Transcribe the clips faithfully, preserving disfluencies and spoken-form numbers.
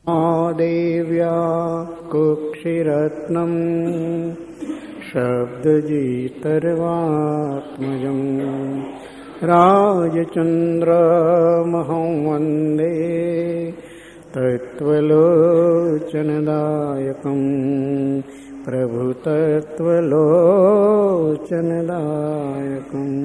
દેવ્યા કુક્ષિરત્નમ શબ્દજીતર્વાત્મજં રાજચંદ્રમહં વંદે તત્વલોચનદાયકં પ્રભુ તત્વલોચનદાયકં.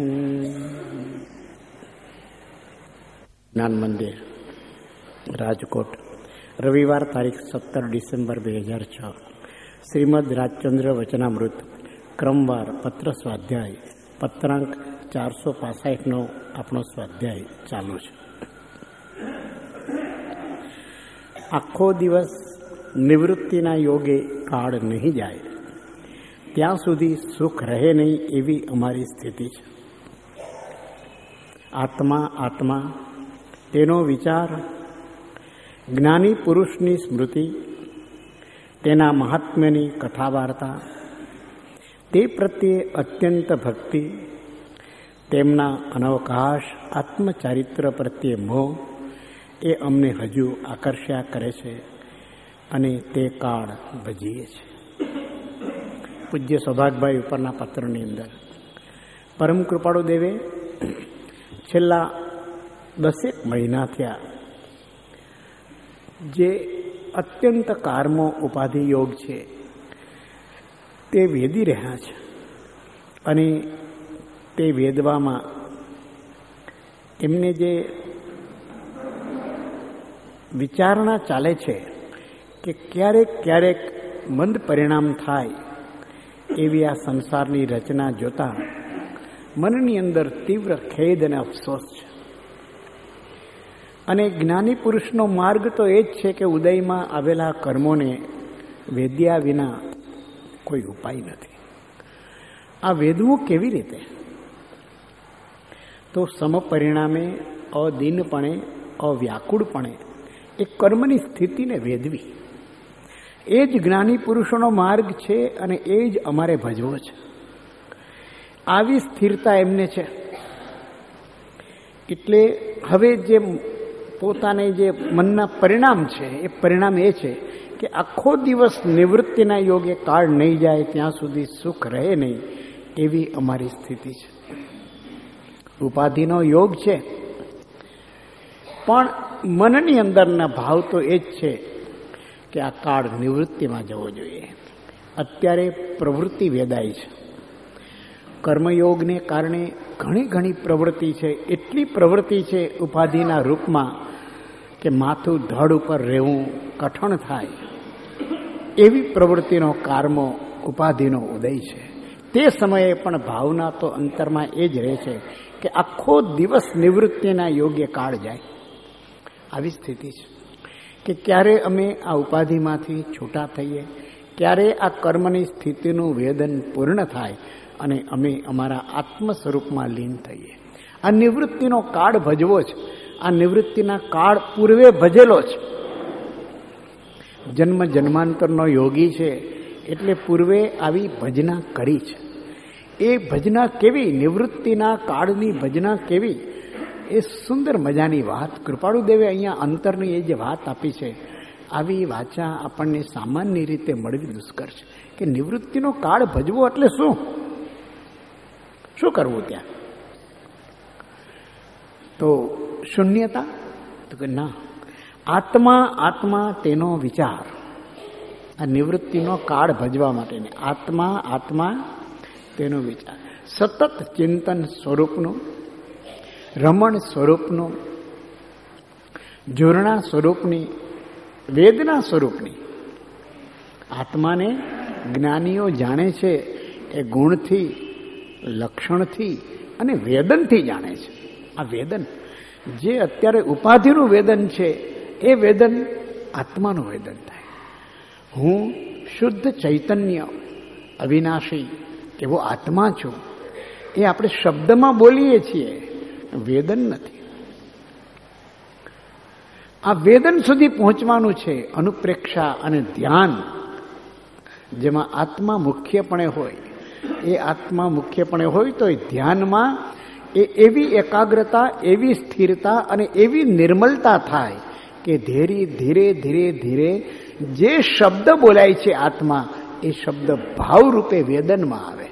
જ્ઞાન મંદિર, રાજકોટ, રવિવાર તારીખ સત્તર ડિસેમ્બર બે હજાર છ. શ્રીમદ રાજચંદ્ર વચનામૃત, ક્રમવાર પત્ર સ્વાધ્યાય, પત્રાંક ચારસો પાસઠનો આપણો સ્વાધ્યાય ચાલુ છે. આખો દિવસ નિવૃત્તિના યોગે કાળ નહીં જાય ત્યાં સુધી સુખ રહે નહીં એવી અમારી સ્થિતિ છે. આત્મા આત્મા તેનો વિચાર, જ્ઞાની પુરુષની સ્મૃતિ, તેના મહાત્મ્યની કથા વાર્તા, તે પ્રત્યે અત્યંત ભક્તિ, તેમના અનવકાશ આત્મચારિત્ર પ્રત્યે મોહ એ અમને હજુ આકર્ષ્યા કરે છે અને તે કાળ ભજીએ છે. પૂજ્ય સૌભાગભાઈ ઉપરના પત્રની અંદર પરમ કૃપાળુ દેવે છેલ્લા દસેક મહિના થયા જે અત્યંત કારમો ઉપાધિ યોગ છે તે વેદી રહ્યા છે અને તે વેદવામાં એમને જે વિચારણા ચાલે છે કે ક્યારેક ક્યારેક મંદ પરિણામ થાય એવી આ સંસારની રચના જોતા મનની અંદર તીવ્ર ખેદ અને અફસોસ છે. અને જ્ઞાની પુરુષનો માર્ગ તો એ જ છે કે ઉદયમાં આવેલા કર્મોને વેદ્યા વિના કોઈ ઉપાય નથી. આ વેદવું કેવી રીતે? તો સમપરિણામે અદીનપણે અવ્યાકુળપણે એ કર્મની સ્થિતિને વેદવી એ જ જ્ઞાની પુરુષોનો માર્ગ છે અને એ જ અમારે ભજવો છે. આવી સ્થિરતા એમને છે. એટલે હવે જે પોતાને જે મનના પરિણામ છે એ પરિણામ એ છે કે આખો દિવસ નિવૃત્તિના યોગે કાળ નહીં જાય ત્યાં સુધી સુખ રહે નહીં એવી અમારી સ્થિતિ છે. ઉપાધિનો યોગ છે પણ મનની અંદરના ભાવ તો એ જ છે કે આ કાળ નિવૃત્તિમાં જવો જોઈએ. અત્યારે પ્રવૃત્તિ વેદાય છે. કર્મયોગને કારણે ઘણી ઘણી પ્રવૃત્તિ છે. એટલી પ્રવૃત્તિ છે ઉપાધિના રૂપમાં કે માથું ધડ ઉપર રહેવું કઠણ થાય એવી પ્રવૃત્તિનો કારમો ઉપાધિનો ઉદય છે. તે સમયે પણ ભાવના તો અંતરમાં એ જ રહે છે કે આખો દિવસ નિવૃત્તિના યોગ્ય કાળ જાય. આવી સ્થિતિ છે કે ક્યારે અમે આ ઉપાધિમાંથી છૂટા થઈએ, ક્યારે આ કર્મની સ્થિતિનું વેદન પૂર્ણ થાય અને અમે અમારા આત્મ સ્વરૂપમાં લીન થઈએ. આ નિવૃત્તિનો કાળ ભજવો છે. આ નિવૃત્તિના કાળ પૂર્વે ભજેલો છે. જન્મ જન્માંતરનો યોગી છે એટલે પૂર્વે આવી ભજના કરી છે. એ ભજના કેવી? નિવૃત્તિના કાળની ભજના કેવી? એ સુંદર મજાની વાત કૃપાળુ દેવે અહીંયા અંતરની એ જે વાત આપી છે, આવી વાચા આપણને સામાન્ય રીતે મળવી દુષ્કર છે. કે નિવૃત્તિનો કાળ ભજવો એટલે શું? શું કરવું ત્યાં? તો શૂન્યતા? તો કે ના, આત્મા આત્મા તેનો વિચાર. આ નિવૃત્તિનો કાળ ભજવા માટે આત્મા આત્મા તેનો વિચાર, સતત ચિંતન સ્વરૂપનું, રમણ સ્વરૂપનું, જોરણા સ્વરૂપની, વેદના સ્વરૂપની. આત્માને જ્ઞાનીઓ જાણે છે એ ગુણથી, લક્ષણથી અને વેદનથી જાણે છે. આ વેદન જે અત્યારે ઉપાધિનું વેદન છે એ વેદન આત્માનું વેદન થાય. હું શુદ્ધ ચૈતન્ય અવિનાશી એવો આત્મા છું એ આપણે શબ્દમાં બોલીએ છીએ, વેદન નથી. આ વેદન સુધી પહોંચવાનું છે. અનુપ્રેક્ષા અને ધ્યાન જેમાં આત્મા મુખ્યપણે હોય, એ આત્મા મુખ્યપણે હોય તો એ ધ્યાનમાં એ એવી એકાગ્રતા, એવી સ્થિરતા અને એવી નિર્મલતા થાય કે ધીરે ધીરે ધીરે ધીરે જે શબ્દ બોલાય છે આત્મા, એ શબ્દ ભાવરૂપે વેદનમાં આવે.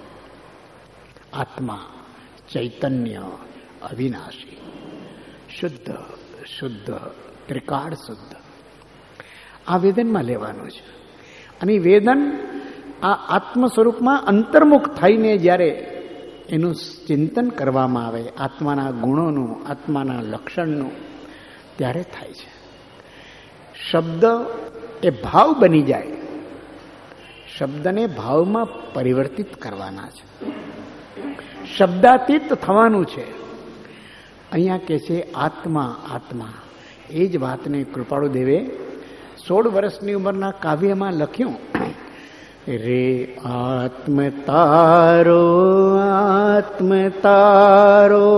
આત્મા ચૈતન્ય અવિનાશી, શુદ્ધ શુદ્ધ ત્રિકાળ શુદ્ધ, આ વેદનમાં લેવાનું છે. અને વેદન આ આત્મ સ્વરૂપમાં અંતર્મુખ થઈને જ્યારે એનું ચિંતન કરવામાં આવે, આત્માના ગુણોનું, આત્માના લક્ષણનું, ત્યારે થાય છે. શબ્દ એ ભાવ બની જાય, શબ્દને ભાવમાં પરિવર્તિત કરવાના છે, શબ્દાતીત થવાનું છે. અહીંયા કે છે આત્મા આત્મા. એ જ વાતને કૃપાળુ દેવે સોળ વર્ષની ઉંમરના કાવ્યમાં લખ્યું. રે આત્મ તારો આત્મ તારો,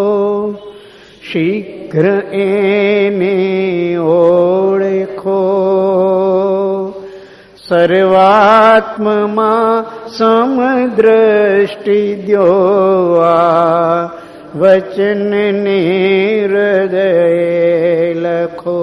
શીઘ્ર એને ઓળખો, સર્વાત્મમાં સમદ્રષ્ટિ દ્યો, આ વચનને હૃદયે લખો.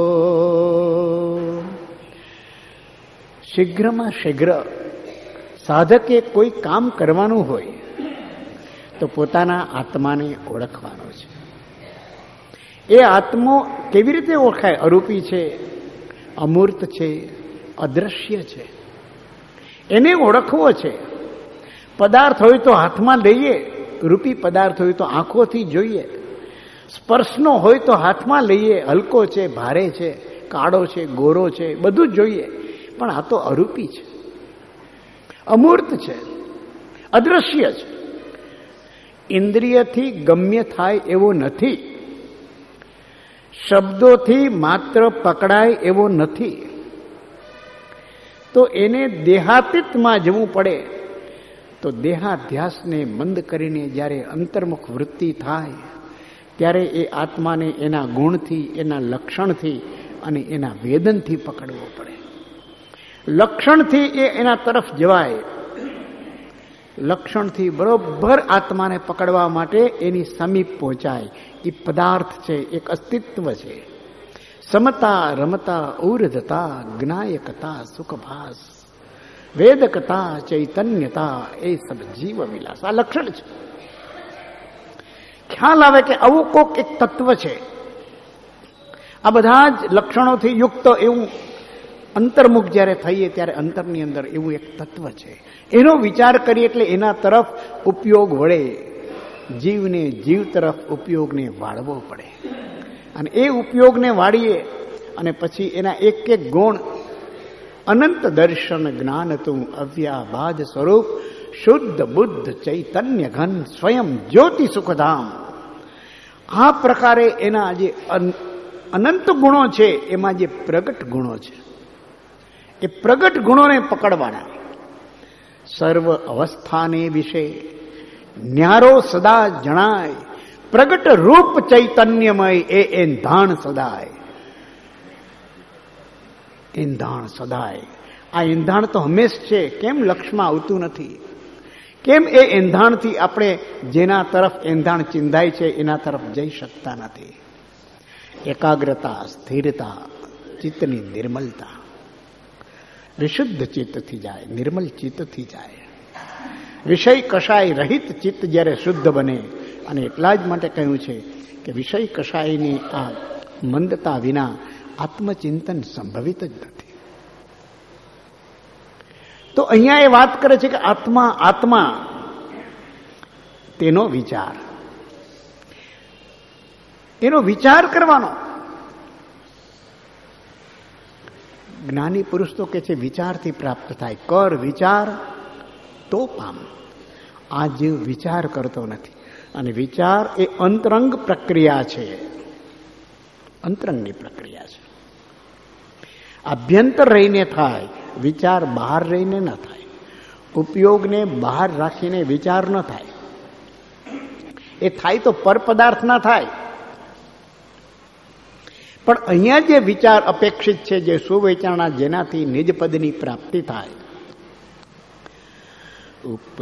શીઘ્રમાં શીઘ્ર સાધકે કોઈ કામ કરવાનું હોય તો પોતાના આત્માને ઓળખવાનો છે. એ આત્મો કેવી રીતે ઓળખાય? અરૂપી છે, અમૂર્ત છે, અદ્રશ્ય છે, એને ઓળખવો છે. પદાર્થ હોય તો હાથમાં લઈએ, રૂપી પદાર્થ હોય તો આંખોથી જોઈએ, સ્પર્શનો હોય તો હાથમાં લઈએ, હલકો છે, ભારે છે, કાળો છે, ગોરો છે, બધું જ જોઈએ. પણ આ તો અરૂપી છે, અમૂર્ત છે, અદ્રશ્ય છે, ઇન્દ્રિયથી ગમ્ય થાય એવો નથી, શબ્દોથી માત્ર પકડાય એવો નથી. તો એને દેહાતીતમાં જવું પડે. તો દેહાધ્યાસને મંદ કરીને જ્યારે અંતર્મુખ વૃત્તિ થાય, ત્યારે એ આત્માને એના ગુણથી, એના લક્ષણથી અને એના વેદનથી પકડવો પડે. લક્ષણથી એ એના તરફ જવાય. લક્ષણથી બરોબર આત્માને પકડવા માટે એની સમીપ પહોંચાય. એ પદાર્થ છે, એક અસ્તિત્વ છે. સમતા રમતા ઊર્ધતા જ્ઞાયકતા સુખભાસ વેદકતા ચૈતન્યતા એ સબ જીવ વિલાસ, આ લક્ષણ છે. ખ્યાલ આવે કે આવું કોક એક તત્વ છે. આ બધા જ લક્ષણોથી યુક્ત એવું અંતર્મુખ જ્યારે થઈએ ત્યારે અંતરની અંદર એવું એક તત્વ છે. એનો વિચાર કરીએ એટલે એના તરફ ઉપયોગ વળે. જીવને જીવ તરફ ઉપયોગને વાળવો પડે. અને એ ઉપયોગને વાળીએ અને પછી એના એક એક ગુણ, અનંત દર્શન જ્ઞાન તું અવ્યાબાદ સ્વરૂપ, શુદ્ધ બુદ્ધ ચૈતન્ય ઘન સ્વયં જ્યોતિ સુખધામ, આ પ્રકારે એના જે અનંત ગુણો છે, એમાં જે પ્રગટ ગુણો છે, એ પ્રગટ ગુણોને પકડવાના. સર્વ અવસ્થાને વિશે ન્યારો સદા જણાય, પ્રગટ રૂપ ચૈતન્યમય એ એંધાણ સદાય. એંધાણ સદાય, આ એંધાણ તો હંમેશ છે. કેમ લક્ષમાં આવતું નથી? કેમ એ એંધાણથી આપણે જેના તરફ એંધાણ ચિંધાય છે એના તરફ જઈ શકતા નથી? એકાગ્રતા, સ્થિરતા, ચિત્તની નિર્મલતા, વિશુદ્ધ ચિત્તથી જાય, નિર્મલ ચિત્તથી જાય. વિષય કશાય રહિત ચિત્ત જ્યારે શુદ્ધ બને, અને એટલા જ માટે કહ્યું છે કે વિષય કશાયની આ મંદતા વિના આત્મચિંતન સંભવિત જ નથી. તો અહીંયા એ વાત કરે છે કે આત્મા આત્મા તેનો વિચાર, એનો વિચાર કરવાનો. જ્ઞાની પુરુષ તો કે છે વિચારથી પ્રાપ્ત થાય. કર વિચાર તો પામ. આ જીવ વિચાર કરતો નથી. અને વિચાર એ અંતરંગ પ્રક્રિયા છે, અંતરંગની પ્રક્રિયા છે. આભ્યંતર રહીને થાય, વિચાર બહાર રહીને ન થાય. ઉપયોગને બહાર રાખીને વિચાર ન થાય. એ થાય તો પર પદાર્થ ના થાય. પણ અહીંયા જે વિચાર અપેક્ષિત છે, જે સુવિચારણા, જેનાથી નિજપદની પ્રાપ્તિ થાય,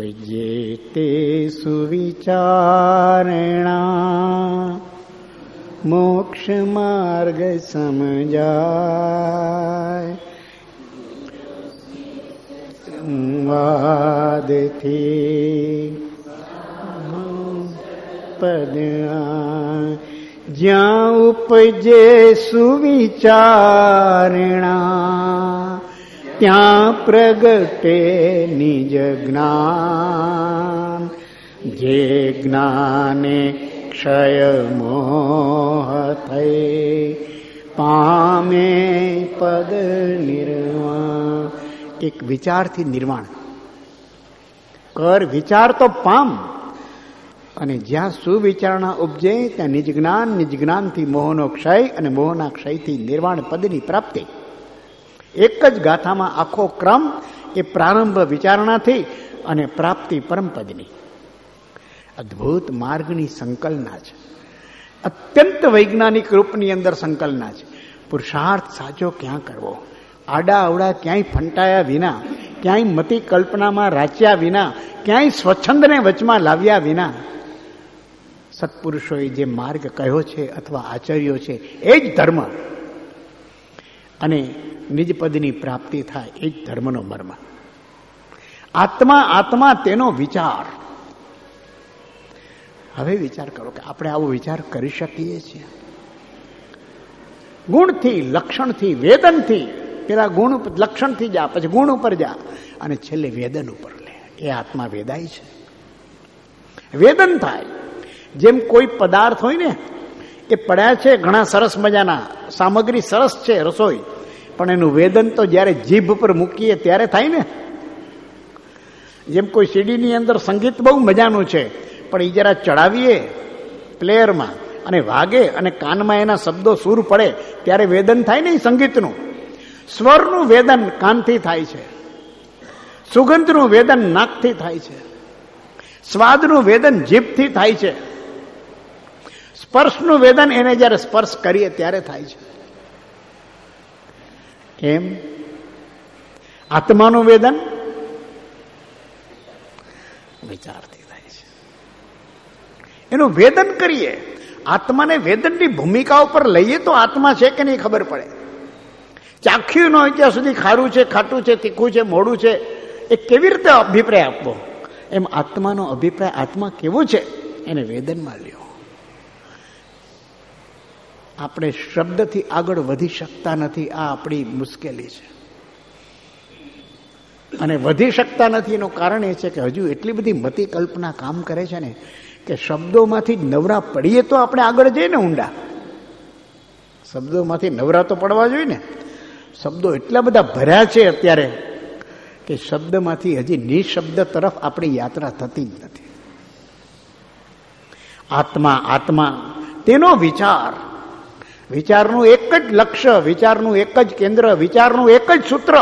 ઉપજે તે સુવિચારણા મોક્ષ માર્ગ સમજાય. વાદથી પદ જ્યાં ઉપજે સુવિચારણા ત્યાં પ્રગટે નિજ જ્ઞાન. જે જ્ઞાને ક્ષય મોહ થઈ પામે પદ નિર્વાણ. એક વિચારથી નિર્વાણ કર, વિચાર તો પામ. અને જ્યાં સુવિચારણા ઉપજે ત્યાં નિજ જ્ઞાન, નિજ જ્ઞાનથી મોહનો ક્ષય અને મોહના ક્ષયથી નિર્વાણ પદની પ્રાપ્તિ. એક જ ગાથામાં આખો ક્રમ એ પ્રારંભ વિચારણાથી અને પ્રાપ્તિ પરમપદની. અદ્ભુત માર્ગની સંકલના છે, અત્યંત વૈજ્ઞાનિક રૂપની અંદર સંકલના છે. પુરુષાર્થ સાચો ક્યાં કરવો, આડા અવડા ક્યાંય ફંટાયા વિના, ક્યાંય મતિ કલ્પનામાં રાચ્યા વિના, ક્યાંય સ્વચ્છંદને વચમાં લાવ્યા વિના સત્પુરુષોએ જે માર્ગ કહ્યો છે અથવા આચર્યો છે એ જ ધર્મ. અને નિજપદની પ્રાપ્તિ થાય એ જ ધર્મનો મર્મ. આત્મા આત્મા તેનો વિચાર. હવે વિચાર કરો કે આપણે આવો વિચાર કરી શકીએ છીએ? ગુણથી, લક્ષણથી, વેદનથી, પેલા ગુણ લક્ષણથી જા, પછી ગુણ ઉપર જા અને છેલ્લે વેદન ઉપર લે. એ આત્મા વેદાય છે, વેદન થાય. જેમ કોઈ પદાર્થ હોય ને, એ પડ્યા છે ઘણા સરસ મજાના, સામગ્રી સરસ છે રસોઈ, પણ એનું વેદન તો જ્યારે જીભ પર મૂકીએ ત્યારે થાય ને. જેમ કોઈ સીડીની અંદર સંગીત બહુ મજાનું છે, પણ એ જરા ચડાવીએ પ્લેયરમાં અને વાગે અને કાનમાં એના શબ્દો સૂર પડે ત્યારે વેદન થાય ને. એ સંગીતનું સ્વરનું વેદન કાનથી થાય છે, સુગંધનું વેદન નાકથી થાય છે, સ્વાદનું વેદન જીભથી થાય છે, સ્પર્શનું વેદન એને જ્યારે સ્પર્શ કરીએ ત્યારે થાય છે. એમ આત્માનું વેદન વિચારથી થાય છે. એનું વેદન કરીએ. આત્માને વેદનની ભૂમિકા ઉપર લઈએ તો આત્મા છે કે નહીં ખબર પડે. ચાખ્યું ન હોય ત્યાં સુધી ખારું છે, ખાટું છે, તીખું છે, મોડું છે, એ કેવી રીતે અભિપ્રાય આપવો? એમ આત્માનો અભિપ્રાય, આત્મા કેવો છે એને વેદનમાં લ્યો. આપણે શબ્દથી આગળ વધી શકતા નથી, આ આપણી મુશ્કેલી છે. અને વધી શકતા નથી એનું કારણ એ છે કે હજુ એટલી બધી મતિ કલ્પના કામ કરે છે ને કે શબ્દોમાંથી નવરા પડીએ તો આપણે આગળ જઈએ ને ઊંડા. શબ્દોમાંથી નવરા તો પડવા જોઈએ ને. શબ્દો એટલા બધા ભર્યા છે અત્યારે કે શબ્દમાંથી હજી નિશબ્દ તરફ આપણી યાત્રા થતી જ નથી. આત્મા આત્મા તેનો વિચાર, વિચારનું એક જ લક્ષ્ય, વિચારનું એક જ કેન્દ્ર, વિચારનું એક જ સૂત્ર,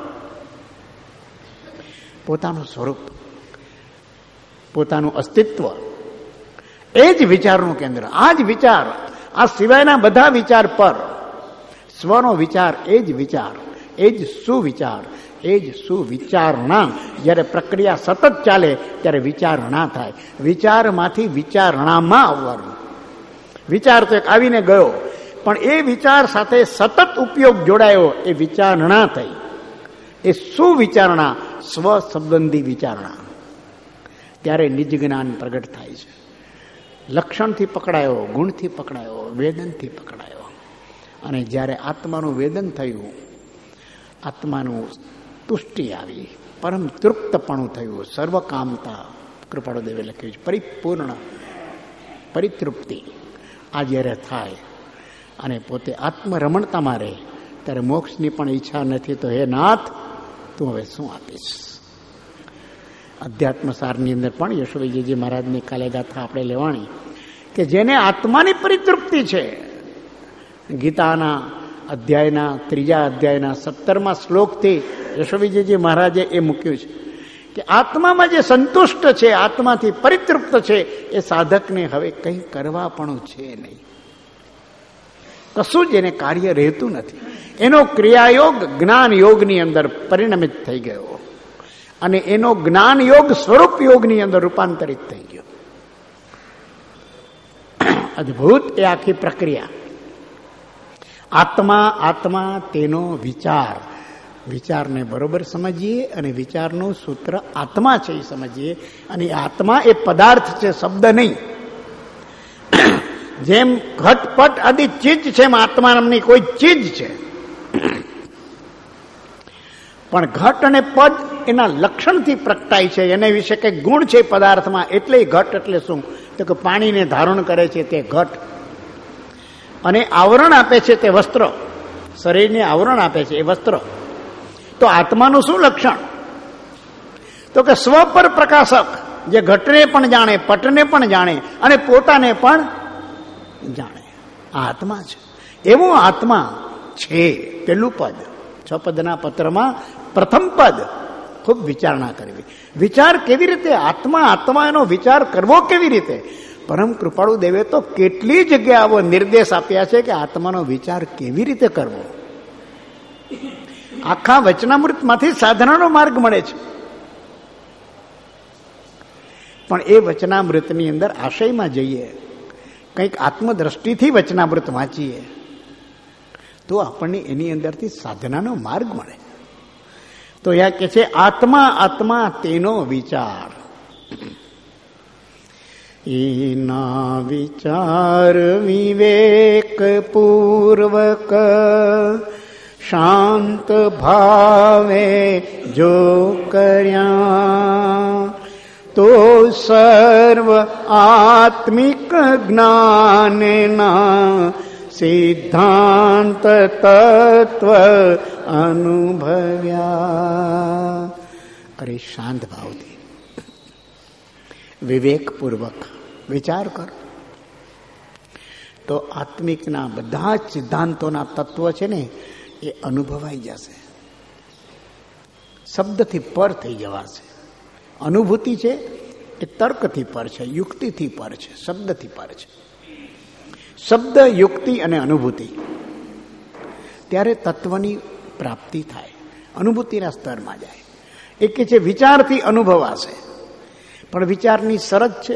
પોતાનું સ્વરૂપ, પોતાનું અસ્તિત્વ, એ જ વિચારનું કેન્દ્ર. આ જ વિચાર, આ સિવાયના બધા વિચાર પર સ્વનો વિચાર, એ જ વિચાર, એ જ સુવિચાર, એ જ સુવિચારણા. જ્યારે પ્રક્રિયા સતત ચાલે ત્યારે વિચારણા થાય. વિચારમાંથી વિચારણામાં આવવાનું. વિચાર તો એક આવીને ગયો, પણ એ વિચાર સાથે સતત ઉપયોગ જોડાયો, એ વિચારણા થઈ. એ સુવિચારણા, સ્વ સંબંધી વિચારણા. ત્યારે નિજ જ્ઞાન પ્રગટ થાય છે. લક્ષણથી પકડાયો, ગુણથી પકડાયો, વેદનથી પકડાયો. અને જ્યારે આત્માનું વેદન થયું, આત્માનું તુષ્ટિ આવી, પરમ તૃપ્તપણું થયું, સર્વકામતા, કૃપાળુ દેવે લખ્યું છે, પરિપૂર્ણ પરિતૃપ્તિ આ જ્યારે થાય અને પોતે આત્મરમણતામાં રહે ત્યારે મોક્ષની પણ ઈચ્છા નથી. તો હે નાથ, તું હવે શું આપીશ? અધ્યાત્મસારની અંદર પણ યશોવીજી મહારાજની કાલે ગાથા આપણે લેવાની કે જેને આત્માની પરિતૃપ્તિ છે. ગીતાના અધ્યાયના ત્રીજા અધ્યાયના સત્તરમા શ્લોકથી યશોવીજી મહારાજે એ મૂક્યું છે કે આત્મામાં જે સંતુષ્ટ છે, આત્માથી પરિતૃપ્ત છે, એ સાધકને હવે કંઈ કરવા પણ છે નહીં. કશું જ એને કાર્ય રહેતું નથી. એનો ક્રિયાયોગ જ્ઞાન યોગની અંદર પરિણમિત થઈ ગયો અને એનો જ્ઞાન યોગ સ્વરૂપ યોગની અંદર રૂપાંતરિત થઈ ગયો. અદભુત એ આખી પ્રક્રિયા. આત્મા આત્મા તેનો વિચાર, વિચારને બરોબર સમજીએ અને વિચારનું સૂત્ર આત્મા છે એ સમજીએ. અને આત્મા એ પદાર્થ છે, શબ્દ નહીં. જેમ ઘટપટ આદિ ચીજ છે એમ આત્મા નામની કોઈ ચીજ છે. પણ ઘટ અને પદ એના લક્ષણથી પ્રગટાય છે, એને વિશે કંઈક ગુણ છે પદાર્થમાં, એટલે ઘટ એટલે શું? તો કે પાણીને ધારણ કરે છે તે ઘટ, અને આવરણ આપે છે તે વસ્ત્ર, શરીરને આવરણ આપે છે એ વસ્ત્ર. તો આત્માનું શું લક્ષણ? તો કે સ્વ પર પ્રકાશક, જે ઘટને પણ જાણે, પટને પણ જાણે અને પોતાને પણ જાણે. આ આત્મા છે. એવો આત્મા છે. પેલું પદ, છ પદના પત્રમાં પ્રથમ પદ ખૂબ વિચારણા કરવી. વિચાર કેવી રીતે? આત્મા આત્મા એનો વિચાર કરવો કેવી રીતે? પરમ કૃપાળુ દેવે તો કેટલી જગ્યાએ આવો નિર્દેશ આપ્યા છે કે આત્માનો વિચાર કેવી રીતે કરવો. આખા વચનામૃતમાંથી સાધનાનો માર્ગ મળે છે. પણ એ વચનામૃતની અંદર આશયમાં જઈએ, કંઈક આત્મદ્રષ્ટિથી વચનામૃત વાંચીએ તો આપણને એની અંદરથી સાધનાનો માર્ગ મળે. તો યા કે છે આત્મા આત્મા તેનો વિચાર. એના વિચાર વિવેક પૂર્વક શાંત ભાવે જો કર્યા તો સર્વ આત્મિક જ્ઞાનના સિદ્ધાંત તત્વ અનુભવ્યા. અરે શાંત ભાવથી વિવેકપૂર્વક વિચાર કર તો આત્મિકના બધા જ સિદ્ધાંતોના તત્વ છે ને એ અનુભવાઈ જશે, શબ્દથી પર થઈ જવાશે. અનુભૂતિ છે એ તર્કથી પર છે, યુક્તિથી પર છે, શબ્દથી પર છે. શબ્દ, યુક્તિ અને અનુભૂતિ, ત્યારે તત્વની પ્રાપ્તિ થાય, અનુભૂતિના સ્તરમાં જાય. એ કે છે વિચારથી અનુભવાશે. પણ વિચારની શરત છે,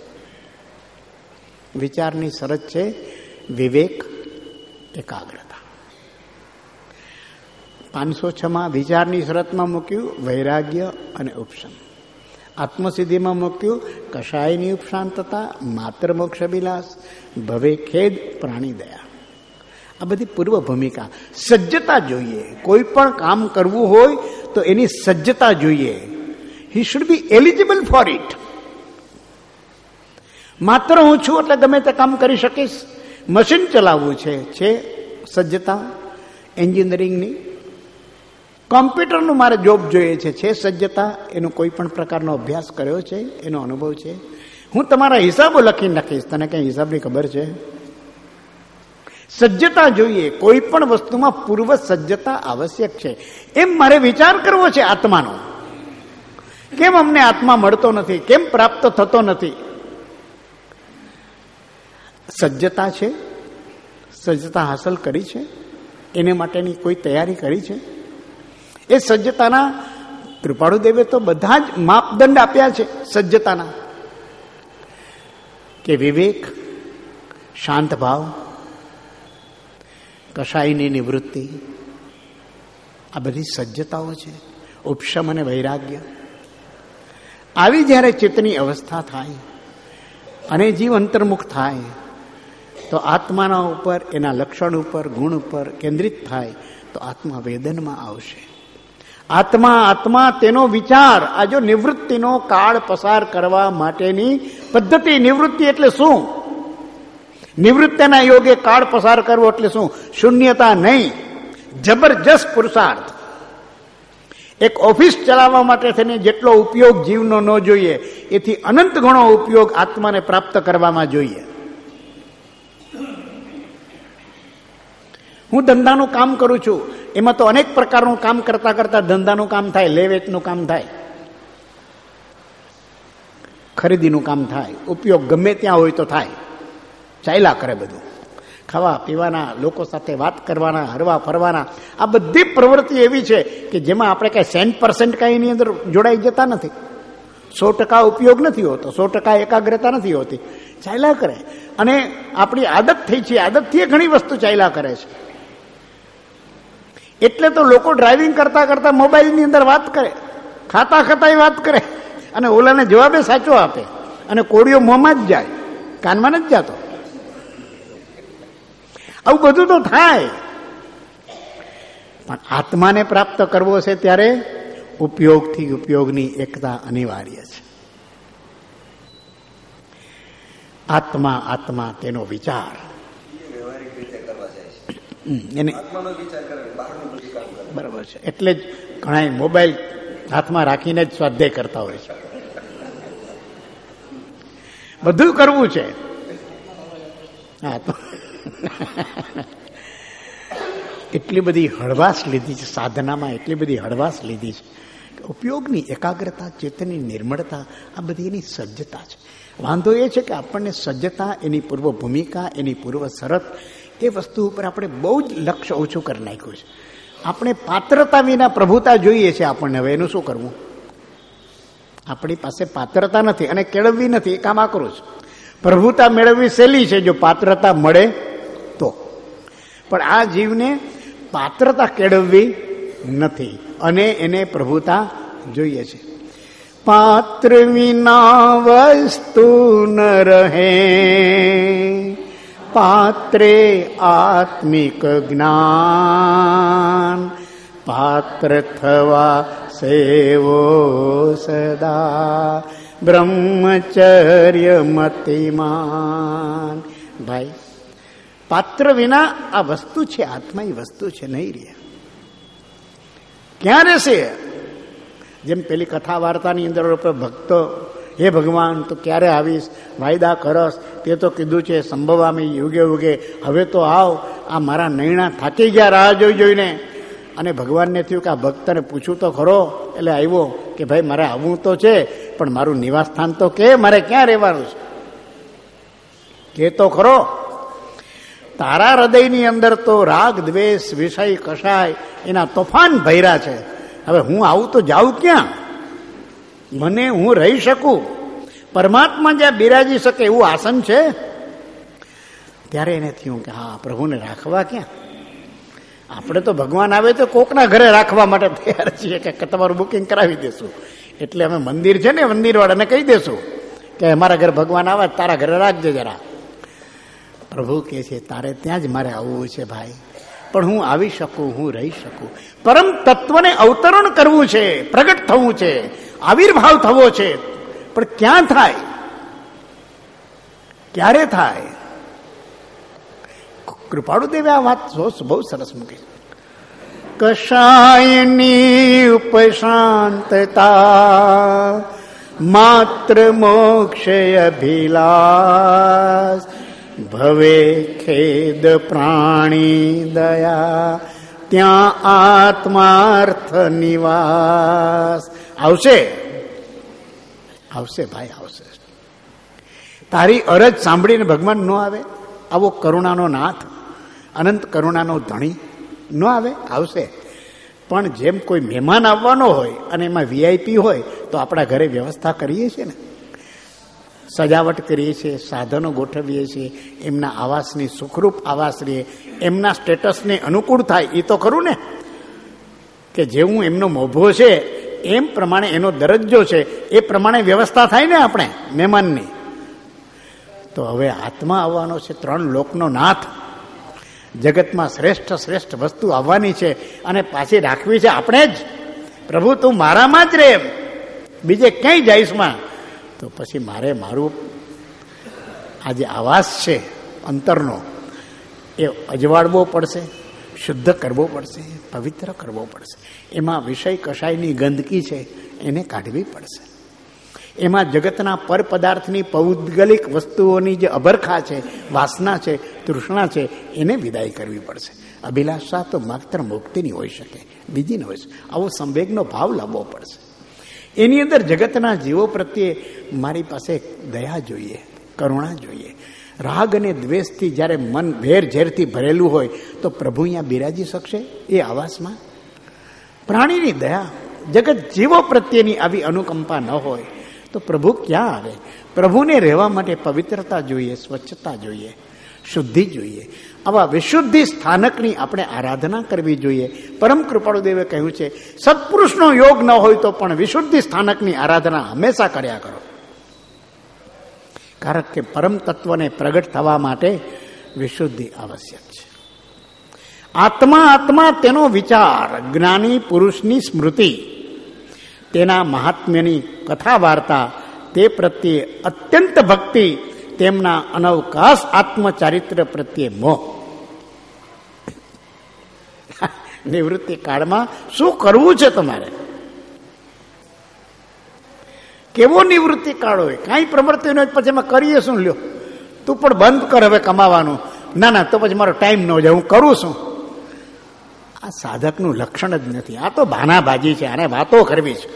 વિચારની શરત છે વિવેક, એકાગ્રતા. પાંચસો છ માં વિચારની શરતમાં મૂક્યું વૈરાગ્ય અને ઉપશમ. આત્મસિદ્ધિમાં મૂક્યું કષાયની ઉપશાંતતા, માત્ર મોક્ષ વિલાસ, ભવે ખેદ, પ્રાણી દયા. આ બધી પૂર્વ ભૂમિકા. સજ્જતા જોઈએ. કોઈ પણ કામ કરવું હોય તો એની સજ્જતા જોઈએ. He should be eligible for it. માત્ર હું છું એટલે ગમે તે કામ કરી શકીશ. મશીન ચલાવવું છે, છે સજ્જતા એન્જિનિયરિંગની. કોમ્પ્યુટરનું મારે જોબ જોઈએ છે, છે સજ્જતા. એનો કોઈ પણ પ્રકારનો અભ્યાસ કર્યો છે, એનો અનુભવ છે. હું તમારા હિસાબો લખી નાખીશ, તને કઈ હિસાબની ખબર છે? સજ્જતા જોઈએ. કોઈ પણ વસ્તુમાં પૂર્વ સજ્જતા આવશ્યક છે. એમ મારે વિચાર કરવો છે આત્માનો. કેમ અમને આત્મા મળતો નથી? કેમ પ્રાપ્ત થતો નથી? સજ્જતા છે, સજ્જતા હાંસલ કરી છે, એને માટેની કોઈ તૈયારી કરી છે? એ સજ્જતાના કૃપાળુ દેવે તો બધા જ માપદંડ આપ્યા છે સજ્જતાના, કે વિવેક, શાંત ભાવ, કષાયની નિવૃત્તિ, આ બધી સજ્જતાઓ છે. ઉપશમ અને વૈરાગ્ય. આવી જ્યારે ચિત્તની અવસ્થા થાય અને જીવ અંતર્મુખ થાય તો આત્માના ઉપર, એના લક્ષણ ઉપર, ગુણ ઉપર કેન્દ્રિત થાય તો આત્મા વેદનમાં આવશે. આત્મા આત્મા તેનો વિચાર. આ જો નિવૃત્તિનો કાળ પસાર કરવા માટેની પદ્ધતિ. નિવૃત્તિ એટલે શું? નિવૃત્તિના યોગે કાળ પસાર કરવો એટલે શું? શૂન્યતા નહીં, જબરજસ્ત પુરુષાર્થ. એક ઓફિસ ચલાવવા માટે થઈને જેટલો ઉપયોગ જીવનો ન જોઈએ એથી અનંત ગણો ઉપયોગ આત્માને પ્રાપ્ત કરવામાં જોઈએ. હું ધંધાનું કામ કરું છું, એમાં તો અનેક પ્રકારનું કામ કરતા કરતા ધંધાનું કામ થાય, લે વેચનું કામ થાય, ખરીદીનું કામ થાય, ઉપયોગ ગમે ત્યાં હોય તો થાય, ચાલ્યા કરે બધું. ખાવા પીવાના, લોકો સાથે વાત કરવાના, હરવા ફરવાના, આ બધી પ્રવૃત્તિ એવી છે કે જેમાં આપણે કઈ સેન્ટ પર્સન્ટ કઈ એની અંદર જોડાઈ જતા નથી. સો ટકા ઉપયોગ નથી હોતો, સો ટકા એકાગ્રતા નથી હોતી, ચાલ્યા કરે. અને આપણી આદત થઈ છે, આદતથી ઘણી વસ્તુ ચાલ્યા કરે છે. એટલે તો લોકો ડ્રાઇવિંગ કરતા કરતા મોબાઈલની અંદર વાત કરે, ખાતા ખાતા વાત કરે, અને ઓલાને જવાબે સાચો આપે, અને કોળીઓ મોંમાં જ જાય, કાનમાં જ જાતો. આવું બધું તો થાય. પણ આત્માને પ્રાપ્ત કરવો છે ત્યારે ઉપયોગથી ઉપયોગની એકતા અનિવાર્ય છે. આત્મા આત્મા તેનો વિચાર એને બરાબર છે. એટલે જ ઘણા મોબાઈલ હાથમાં રાખીને જ સ્વાધ્યાય કરતા હોય છે. બધું કરવું છે. એટલી બધી હળવાશ લીધી છે સાધનામાં, એટલી બધી હળવાશ લીધી છે કે ઉપયોગની એકાગ્રતા, ચેતનની નિર્મળતા, આ બધી એની સજ્જતા છે. વાંધો એ છે કે આપણને સજ્જતા, એની પૂર્વ ભૂમિકા, એની પૂર્વ શરત, એ વસ્તુ ઉપર આપણે બહુ જ લક્ષ્ય ઓછું કરી નાખ્યું છે. આપણે પાત્રતા વિના પ્રભુતા જોઈએ છે. આપણને હવે એનું શું કરવું? આપણી પાસે પાત્રતા નથી અને કેળવવી નથી. એ કામ આકરું છે. પ્રભુતા મેળવવી સહેલી છે જો પાત્રતા મળે તો. પણ આ જીવને પાત્રતા કેળવવી નથી અને એને પ્રભુતા જોઈએ છે. પાત્ર વિના વસ્તુ ન રહે, પાત્રે આત્મિક જ્ઞાન, પાત્ર થવા સેવો સદા બ્રહ્મચર્ય મતિમાન. ભાઈ, પાત્ર વિના આ વસ્તુ છે, આત્મા એ વસ્તુ છે, નહીં રહે. ક્યાં રહેશે? જેમ પેલી કથા વાર્તાની અંદર ભક્તો, હે ભગવાન તો ક્યારે આવીશ, વાયદા કરસ, તે તો કીધું છે સંભવામી યુગે યુગે, હવે તો આવ, આ મારા નૈણા થાકી ગયા રાહ જોઈ જોઈને. અને ભગવાનને થયું કે આ ભક્તને પૂછું તો ખરો. એટલે આવ્યો કે ભાઈ મારે આવવું તો છે, પણ મારું નિવાસ સ્થાન તો કે, મારે ક્યાં રહેવાનું છે, કે તો ખરો. તારા હૃદયની અંદર તો રાગ દ્વેષ વિષય કષાય એના તોફાન ભર્યા છે. હવે હું આવું તો જાઉં ક્યાં? મને હું રહી શકું, પરમાત્મા જ્યાં બિરાજી શકે એવું આસન છે. ત્યારે એને થયું કે હા, પ્રભુને રાખવા ક્યાં? આપણે તો ભગવાન આવે તો કોકના ઘરે રાખવા માટે તૈયાર છીએ કે તમારું બુકિંગ કરાવી દેશું. એટલે અમે મંદિર છે ને, મંદિર વાળાને કહી દેશું કે અમારા ઘરે ભગવાન આવે, તારા ઘરે રાખજે જરા. પ્રભુ કહે છે તારે ત્યાં જ મારે આવવું છે ભાઈ, પણ હું આવી શકું, હું રહી શકું. પરમ તત્વને અવતરણ કરવું છે, પ્રગટ થવું છે, આવિર્ભાવ થવો છે. પણ ક્યાં થાય, ક્યારે થાય? કૃપાળુ દેવે આ વાત બહુ સરસ મૂકી. કષાયની ઉપશાંતતા માત્ર મોક્ષે અભિલાષ, ભવે ખેદ પ્રાણી દયા, ત્યાં આત્માર્થ નિવાસ. આવશે, આવશે ભાઈ, આવશે. તારી અરજ સાંભળીને ભગવાન ન આવે? આવો કરુણાનો નાથ, અનંત કરુણાનો ધણી ન આવે? આવશે. પણ જેમ કોઈ મહેમાન આવવાનો હોય અને એમાં વીઆઈપી હોય તો આપણા ઘરે વ્યવસ્થા કરીએ છીએ ને, સજાવટ કરીએ છીએ, સાધનો ગોઠવીએ છીએ, એમના આવાસની સુખરૂપ આવાસ રહીએ, એમના સ્ટેટસને અનુકૂળ થાય. એ તો ખરું ને કે જેવું એમનો મોભો છે એમ પ્રમાણે એનો દરજ્જો છે, એ પ્રમાણે વ્યવસ્થા થાય ને આપણે મહેમાનની. તો હવે આત્મા આવવાનો છે, ત્રણ લોકનો નાથ, જગતમાં શ્રેષ્ઠ શ્રેષ્ઠ વસ્તુ આવવાની છે અને પાછી રાખવી છે આપણે જ. પ્રભુ તું મારામાં જ રે, બીજે ક્યાંય જાઈશમાં. તો પછી મારે મારું આ જે આવાસ છે અંતરનો એ અજવાળવો પડશે, શુદ્ધ કરવો પડશે, પવિત્ર કરવો પડશે. એમાં વિષય કષાયની ગંદકી છે એને કાઢવી પડશે. એમાં જગતના પર પદાર્થની પૌદ્ગલિક વસ્તુઓની જે અભરખા છે, વાસના છે, તૃષ્ણા છે, એને વિદાય કરવી પડશે. અભિલાષા તો માત્ર મુક્તિની હોઈ શકે, બીજી ન હોય શકે. આવો સંવેગનો ભાવ લાવવો પડશે. એની અંદર જગતના જીવો પ્રત્યે મારી પાસે દયા જોઈએ, કરુણા જોઈએ. રાગ અને દ્વેષથી જ્યારે મન ભેર ઝેરથી ભરેલું હોય તો પ્રભુ અહીંયા બિરાજી શકશે એ આવાસમાં? પ્રાણીની દયા, જગત જીવો પ્રત્યેની આવી અનુકંપા ન હોય તો પ્રભુ ક્યાં આવે? પ્રભુને રહેવા માટે પવિત્રતા જોઈએ, સ્વચ્છતા જોઈએ, શુદ્ધિ જોઈએ. આવા વિશુદ્ધિ સ્થાનકની આપણે આરાધના કરવી જોઈએ. પરમ કૃપાળુદેવે કહ્યું છે, સત્પુરુષનો યોગ ન હોય તો પણ વિશુદ્ધિ સ્થાનકની આરાધના હંમેશા કર્યા કરો. કારણ કે પરમ તત્વને પ્રગટ થવા માટે વિશુદ્ધિ આવશ્યક છે. આત્મા આત્મા તેનો વિચાર, જ્ઞાની પુરુષની સ્મૃતિ, તેના મહાત્મ્યની કથા વાર્તા, તે પ્રત્યે અત્યંત ભક્તિ, તેમના અનવકાશ આત્મચારિત્ર પ્રત્યે મોહ. નિવૃત્તિ કાળમાં શું કરવું છે તમારે? કેવો નિવૃત્તિ કાળ હોય? કાંઈ પ્રવૃત્તિ ન હોય પછી એમાં કરીએ શું? લ્યો તું પણ બંધ કર હવે કમાવાનું. ના ના, તો પછી મારો ટાઈમ ન જાય, હું કરું છું. આ સાધકનું લક્ષણ જ નથી. આ તો ભાનાબાજી છે. આને વાતો કરવી છે.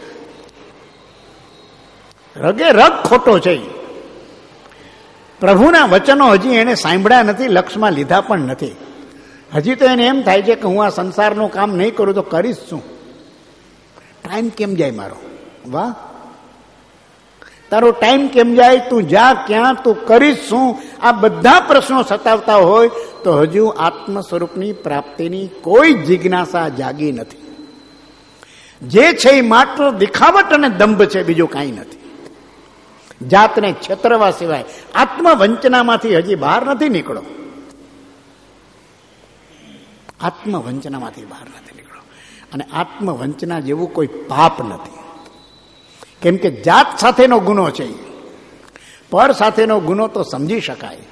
રગે રગ ખોટો છે. પ્રભુના વચનો હજી એને સાંભળ્યા નથી, લક્ષમાં લીધા પણ નથી. હજી તો એને એમ થાય છે કે હું આ સંસારનું કામ નહીં કરું તો કરીશ શું? ટાઈમ કેમ જાય મારો? વાહ, તારો ટાઈમ કેમ જાય? તું જા ક્યાં? તું કરીશ શું? આ બધા પ્રશ્નો સતાવતા હોય તો હજુ આત્મ સ્વરૂપની પ્રાપ્તિની કોઈ જિજ્ઞાસા જાગી નથી. જે છે એ માત્ર દિખાવટ અને દંભ છે, બીજું કાંઈ નથી. જાતને છેતરવા સિવાય આત્મવંચનામાંથી હજી બહાર નથી નીકળો. આત્મવંચનામાંથી બહાર નથી નીકળો. અને આત્મવંચના જેવું કોઈ પાપ નથી. કેમ કે જાત સાથેનો ગુનો છે. પર સાથેનો ગુનો તો સમજી શકાય,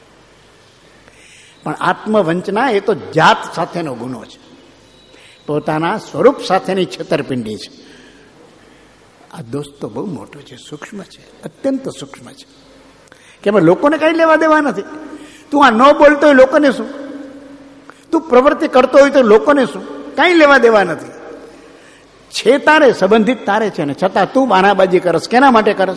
પણ આત્મવંચના એ તો જાત સાથેનો ગુનો છે. પોતાના સ્વરૂપ સાથેની છેતરપિંડી છે. આ દોસ્ત તો બહુ મોટો છે, સૂક્ષ્મ છે, અત્યંત સૂક્ષ્મ છે. કે લોકોને કઈ લેવા દેવા નથી. તું આ ન બોલતો હોય લોકોને શું? તું પ્રવૃત્તિ કરતો હોય તો લોકોને શું? કઈ લેવા દેવા નથી. છે તારે, સંબંધિત તારે છે ને છતાં તું બાનાબાજી કરસ. કેના માટે કરસ?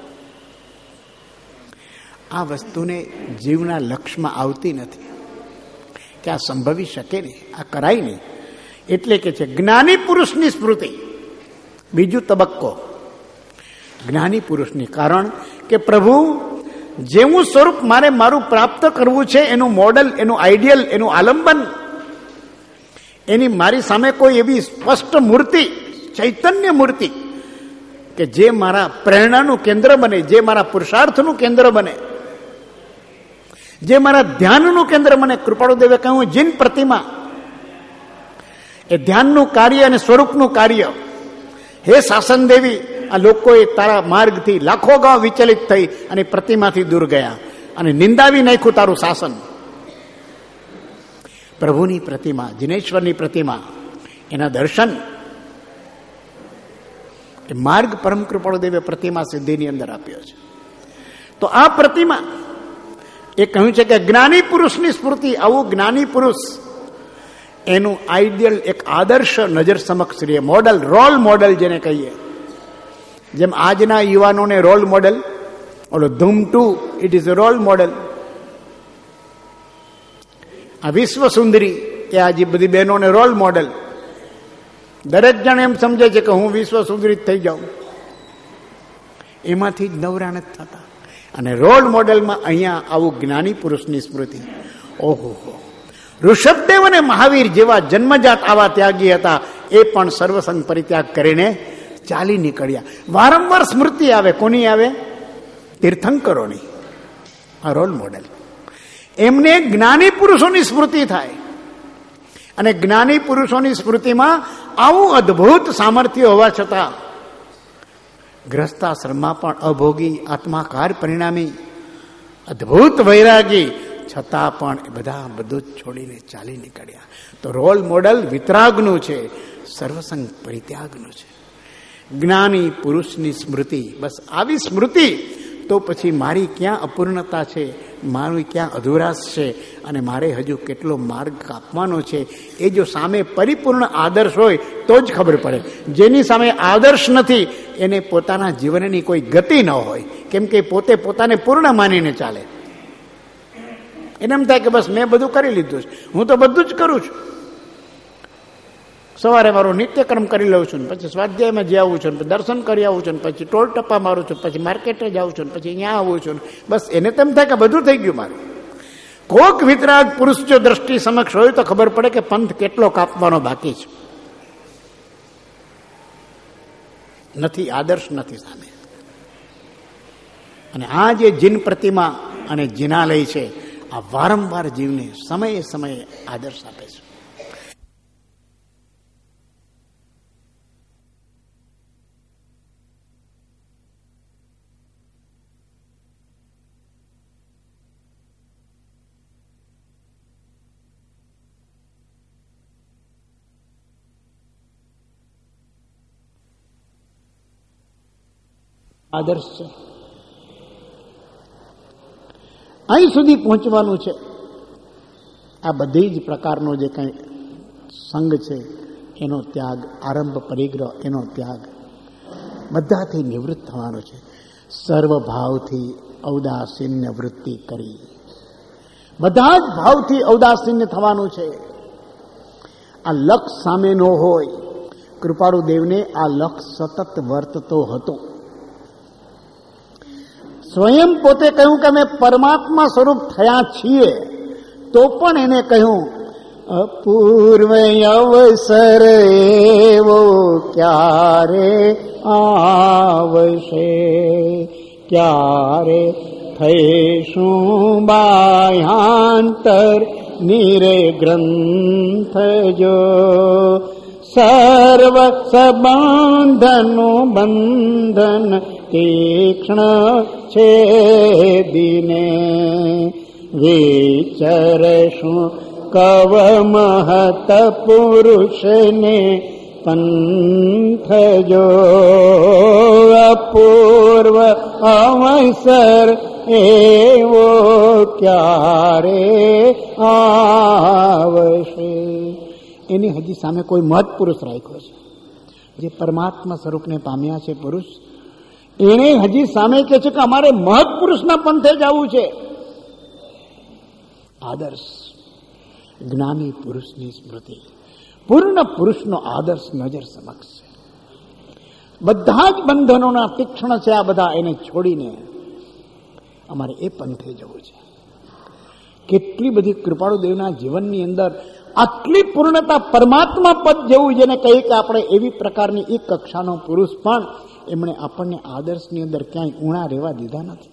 આ વસ્તુને જીવના લક્ષમાં આવતી નથી કે આ સંભવી શકે નહીં, આ કરાય નહીં. એટલે કે છે જ્ઞાની પુરુષની સ્મૃતિ. બીજું તબક્કો જ્ઞાની પુરુષની. કારણ કે પ્રભુ જેવું સ્વરૂપ મારે મારું પ્રાપ્ત કરવું છે, એનું મોડલ, એનું આઈડિયલ, એનું આલંબન, એની મારી સામે કોઈ એવી સ્પષ્ટ મૂર્તિ, ચૈતન્ય મૂર્તિ કે જે મારા પ્રેરણાનું કેન્દ્ર બને, જે મારા પુરુષાર્થનું કેન્દ્ર બને, જે મારા ધ્યાનનું કેન્દ્ર બને. કૃપાળુદેવે કહ્યું, જીન પ્રતિમા એ ધ્યાનનું કાર્ય અને સ્વરૂપનું કાર્ય. હે શાસન દેવી, આ લોકોએ તારા માર્ગથી લાખો ગાંવ વિચલિત થઈ અને પ્રતિમાથી દૂર ગયા અને નિંદાવી નાખ્યું તારું શાસન. પ્રભુની પ્રતિમા, જિનેશ્વરની પ્રતિમા, એના દર્શન, એ માર્ગ પરમ કૃપાળુદેવે પ્રતિમા સિદ્ધિની અંદર આપ્યો છે. તો આ પ્રતિમા એ કહ્યું છે કે જ્ઞાની પુરુષની સ્મૃતિ. આવું જ્ઞાની પુરુષ, એનું આઈડિયલ, એક આદર્શ નજર સમક્ષ રહે. મોડલ, રોલ મોડલ જેને કહીએ. જેમ આજના યુવાનોને રોલ મોડલ, ઓલો Dhoom two, it is a role model. આ વિશ્વ સુંદરી એ આજે બધી બહેનોને રોલ મોડલ. દરેક જણ એમ સમજે છે કે હું વિશ્વ સુંદરી થઈ જાઉં. એમાંથી જ નવરા નથી થતા. અને રોલ મોડેલમાં અહીંયા આવું જ્ઞાની પુરુષની સ્મૃતિ. ઓહો, ઋષભદેવ અને મહાવીર જેવા જન્મજાત આવા ત્યાગી હતા. એ પણ સર્વસંગ પરિત્યાગ કરીને ચાલી નીકળ્યા. વારંવાર સ્મૃતિ આવે. કોની આવે? તીર્થંકરોની. આ રોલ મોડેલ. એમને જ્ઞાની પુરુષોની સ્મૃતિ થાય. અને જ્ઞાની પુરુષોની સ્મૃતિમાં આવું અદ્ભુત સામર્થ્ય હોવા છતાં ગ્રસ્તાશ્રમમાં પણ અભોગી, આત્માકાર પરિણામી, અદ્ભુત વૈરાગી, છતાં પણ એ બધા બધું જ છોડીને ચાલી નીકળ્યા. તો રોલ મોડલ વિતરાગનું છે, સર્વસંગ પરિત્યાગનું છે. જ્ઞાની પુરુષની સ્મૃતિ. બસ આવી સ્મૃતિ તો પછી મારી ક્યાં અપૂર્ણતા છે, મારું ક્યાં અધુરાશ છે, અને મારે હજુ કેટલો માર્ગ કાપવાનો છે, એ જો સામે પરિપૂર્ણ આદર્શ હોય તો જ ખબર પડે. જેની સામે આદર્શ નથી એને પોતાના જીવનની કોઈ ગતિ ન હોય. કેમ કે પોતે પોતાને પૂર્ણ માનીને ચાલે. એને એમ થાય કે બસ મેં બધું કરી લીધું છે, હું તો બધું જ કરું છું. સવારે મારું નિત્યક્રમ કરી લઉં છું, પછી સ્વાધ્યાયમાં જઈ આવું છું, દર્શન કરી આવું છું, પછી ટોલ ટપ્પા મારું છું, પછી માર્કેટે જાઉં છું, પછી અહીંયા આવું છું. બસ એને તેમ થાય કે બધું થઈ ગયું મારું. કોક વિતરાગ પુરુષ જો દ્રષ્ટિ સમક્ષ હોય તો ખબર પડે કે પંથ કેટલો કાપવાનો બાકી છે. નથી આદર્શ, નથી સામે. અને આ જે જીન પ્રતિમા અને જીનાલય છે, આ વારંવાર જીવને સમયે સમયે આદર્શ આપે છે. આદર્શ છે. અહીં સુધી પહોંચવાનું છે. આ બધી જ પ્રકારનો જે કંઈ સંગ છે એનો ત્યાગ, આરંભ પરિગ્રહ એનો ત્યાગ, બધાથી નિવૃત્ત થવાનું છે. સર્વભાવથી ઔદાસીન્ય વૃત્તિ કરી, બધા જ ભાવથી ઔદાસીન્ય થવાનું છે. આ લક્ષ સામે ન હોય. કૃપાળુ દેવને આ લક્ષ સતત વર્તતો હતો. સ્વયં પોતે કહ્યું કે અમે પરમાત્મા સ્વરૂપ થયા છીએ, તો પણ એને કહ્યું અપૂર્વ અવસર એવો ક્યારે આવશે, ક્યારે થઈશું બાહ્યાંતર નિરે ગ્રંથ જો, સર્વ સંબંધનું બંધન તીક્ષ્ણ છે દિને, વિચરશું કવ મહત પુરુષને પંથ જો, અપૂર્વ અવસર એવો ક્યારે આવશે. એની હજી સામે કોઈ મહત પુરુષ રાખ્યો છે, જે પરમાત્મા સ્વરૂપને પામ્યા છે પુરુષ. એને હજી સામે કહે છે કે અમારે મહત પુરુષના પંથે જવું છે. આદર્શ જ્ઞાની પુરુષની સ્મૃતિ, પૂર્ણ પુરુષનો આદર્શ નજર સમક્ષ છે. બધા જ બંધનોના તીક્ષ્ણ છે આ બધા, એને છોડીને અમારે એ પંથે જવું છે. કેટલી બધી કૃપાળુ દેવના જીવનની અંદર આટલી પૂર્ણતા, પરમાત્મા પદ જેવું જેને કહીએ કે આપણે એવી પ્રકારની એક કક્ષાનો પુરુષ પણ એમણે આપણને આદર્શની અંદર ક્યાંય ઊણા રહેવા દીધા નથી.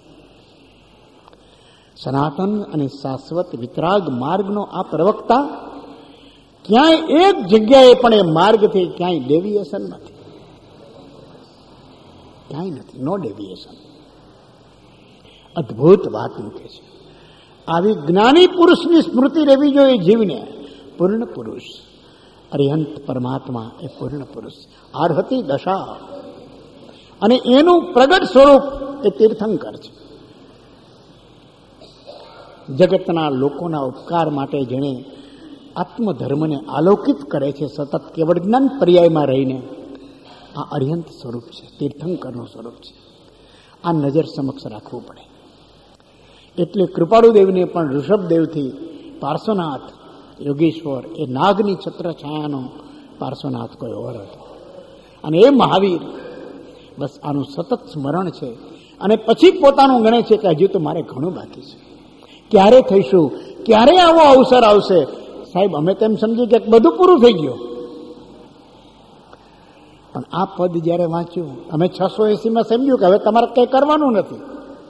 સનાતન અને શાશ્વત વિતરાગ માર્ગનો આ પ્રવક્તા ક્યાંય એક જગ્યાએ પણ એ માર્ગથી ક્યાંય ડેવિએશન નથી, ક્યાંય નથી, નો ડેવિએશન. અદ્ભુત વાત મૂકે છે. આવી જ્ઞાની પુરુષની સ્મૃતિ રહેવી જોઈએ જીવને. પૂર્ણ પુરુષ, અરિહંત પરમાત્મા એ પૂર્ણ પુરુષ, આરહતી દશા, અને એનું પ્રગટ સ્વરૂપ એ તીર્થંકર છે. જગતના લોકોના ઉપકાર માટે જેણે આત્મધર્મને આલોકિત કરે છે સતત કેવળ જ્ઞાન પર્યાયમાં રહીને, આ અરિહંત સ્વરૂપ છે, તીર્થંકરનું સ્વરૂપ છે. આ નજર સમક્ષ રાખવું પડે. એટલે કૃપાળુદેવને પણ ઋષભદેવથી પાર્શ્વનાથ યોગેશ્વર એ નાગની છત્ર છાયાનો પાર્શ્વનાથ કોઈ ઓર હતો. અને એ મહાવીર બસ આનું સતત સ્મરણ છે. અને પછી પોતાનું ગણે છે કે હજુ તો મારે ઘણું બાકી છે. ક્યારે થઈશું, ક્યારે આવો અવસર આવશે? સાહેબ અમે તેમ સમજી કે બધું પૂરું થઈ ગયું. પણ આ પદ જયારે વાંચ્યું, અમે છસો એસી માં સમજ્યું કે હવે તમારે કઈ કરવાનું નથી.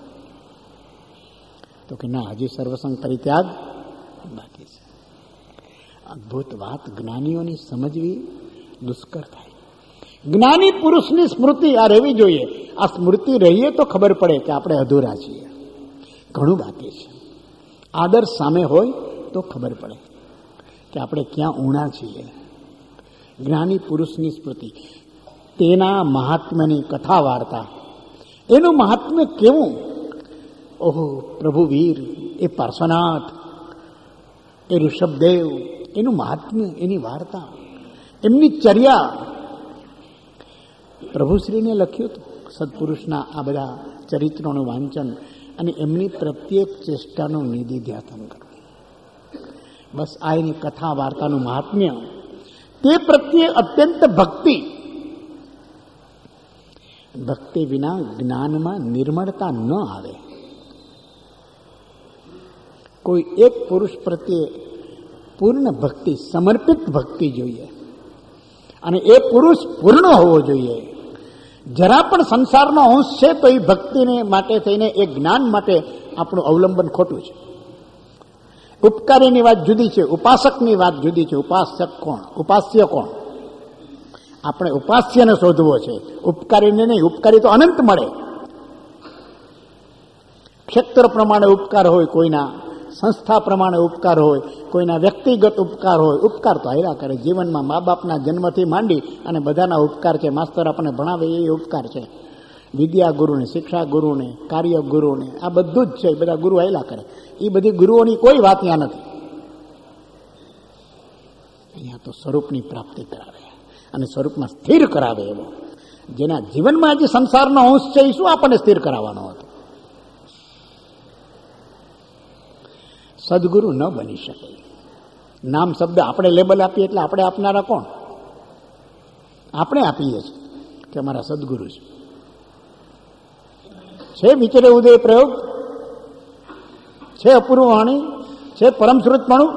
તો કે ના, હજી સર્વસંગ પરિત્યાગ બાકી છે. અદભુત વાત જ્ઞાનીઓની સમજવી દુષ્કર થાય. જ્ઞાની પુરુષની સ્મૃતિ આ રહેવી જોઈએ. આ સ્મૃતિ રહીએ તો ખબર પડે કે આપણે અધૂરા છીએ, ઘણું બાકી છે. આદર્શ સામે હોય તો ખબર પડે કે આપણે ક્યાં ઊણા છીએ. જ્ઞાની પુરુષની સ્મૃતિ, તેના મહાત્મ્યની કથા વાર્તા, એનું મહાત્મ્ય કેવું! ઓહો, પ્રભુ વીર, એ પાર્શ્વનાથ, એ ઋષભદેવ, એનું મહાત્મ્ય, એની વાર્તા, એમની ચર્યા પ્રભુશ્રીને લખ્યું હતું. સત્પુરુષના આ બધા ચરિત્રોનું વાંચન અને એમની પ્રત્યેક ચેષ્ટાનું નિધિધ્યાસન કરવું. બસ આ એની કથા વાર્તાનું મહાત્મ્ય તે પ્રત્યે અત્યંત ભક્તિ. ભક્તિ વિના જ્ઞાનમાં નિર્મળતા ન આવે. કોઈ એક પુરુષ પ્રત્યે પૂર્ણ ભક્તિ, સમર્પિત ભક્તિ જોઈએ, અને એ પુરુષ પૂર્ણ હોવો જોઈએ. જરા પણ સંસારનો અંશ છે તો એ ભક્તિને માટે થઈને એ જ્ઞાન માટે આપણું અવલંબન ખોટું છે. ઉપકારીની વાત જુદી છે, ઉપાસકની વાત જુદી છે. ઉપાસક કોણ? ઉપાસ્ય કોણ? આપણે ઉપાસ્યને શોધવો છે, ઉપકારીને નહીં. ઉપકારી તો અનંત મળે. ક્ષેત્ર પ્રમાણે ઉપકાર હોય કોઈના, સંસ્થા પ્રમાણે ઉપકાર હોય કોઈના, વ્યક્તિગત ઉપકાર હોય. ઉપકાર તો હાર્યા કરે જીવનમાં. મા બાપના જન્મથી માંડી અને બધાના ઉપકાર છે. માસ્તર આપણને ભણાવે એ ઉપકાર છે. વિદ્યા ગુરુને, શિક્ષા ગુરુને, કાર્ય ગુરુને, આ બધું જ છે. બધા ગુરુ હાલ્યા કરે. એ બધી ગુરુઓની કોઈ વાત ત્યાં નથી. અહીંયા તો સ્વરૂપની પ્રાપ્તિ કરાવે અને સ્વરૂપમાં સ્થિર કરાવે. એવો જેના જીવનમાં જે સંસારનો અંશ છે એ શું આપણને સ્થિર કરાવવાનો હતો? સદગુરુ ન બની શકે. નામ શબ્દ આપણે લેબલ આપીએ એટલે આપણે આપનારા કોણ? આપણે આપીએ છીએ કે અમારા સદગુરુ છે. છે વિચરે ઉદય પ્રયોગ, છે અપૂર્વ વાણી, છે પરમશ્રુતપણું.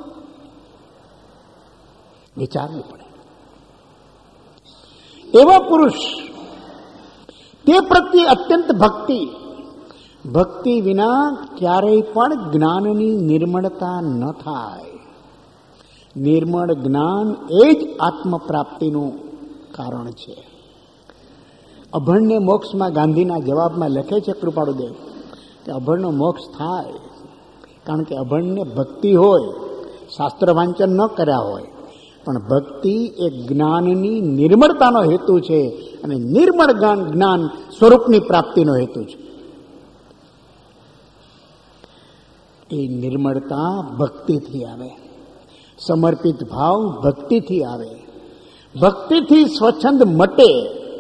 વિચારવું પડે. એવા પુરુષ, તે પ્રત્યે અત્યંત ભક્તિ. ભક્તિ વિના ક્યારેય પણ જ્ઞાનની નિર્મળતા ન થાય. નિર્મળ જ્ઞાન એ જ આત્મપ્રાપ્તિનું કારણ છે. અભણને મોક્ષમાં ગાંધીના જવાબમાં લખે છે કૃપાળુદેવ કે અભણનો મોક્ષ થાય, કારણ કે અભણને ભક્તિ હોય, શાસ્ત્ર વાંચન ન કર્યા હોય, પણ ભક્તિ એ જ્ઞાનની નિર્મળતાનો હેતુ છે, અને નિર્મળ જ્ઞાન સ્વરૂપની પ્રાપ્તિનો હેતુ છે. એ નિર્મળતા ભક્તિથી આવે. સમર્પિત ભાવ ભક્તિથી આવે. ભક્તિથી સ્વચ્છંદ મટે,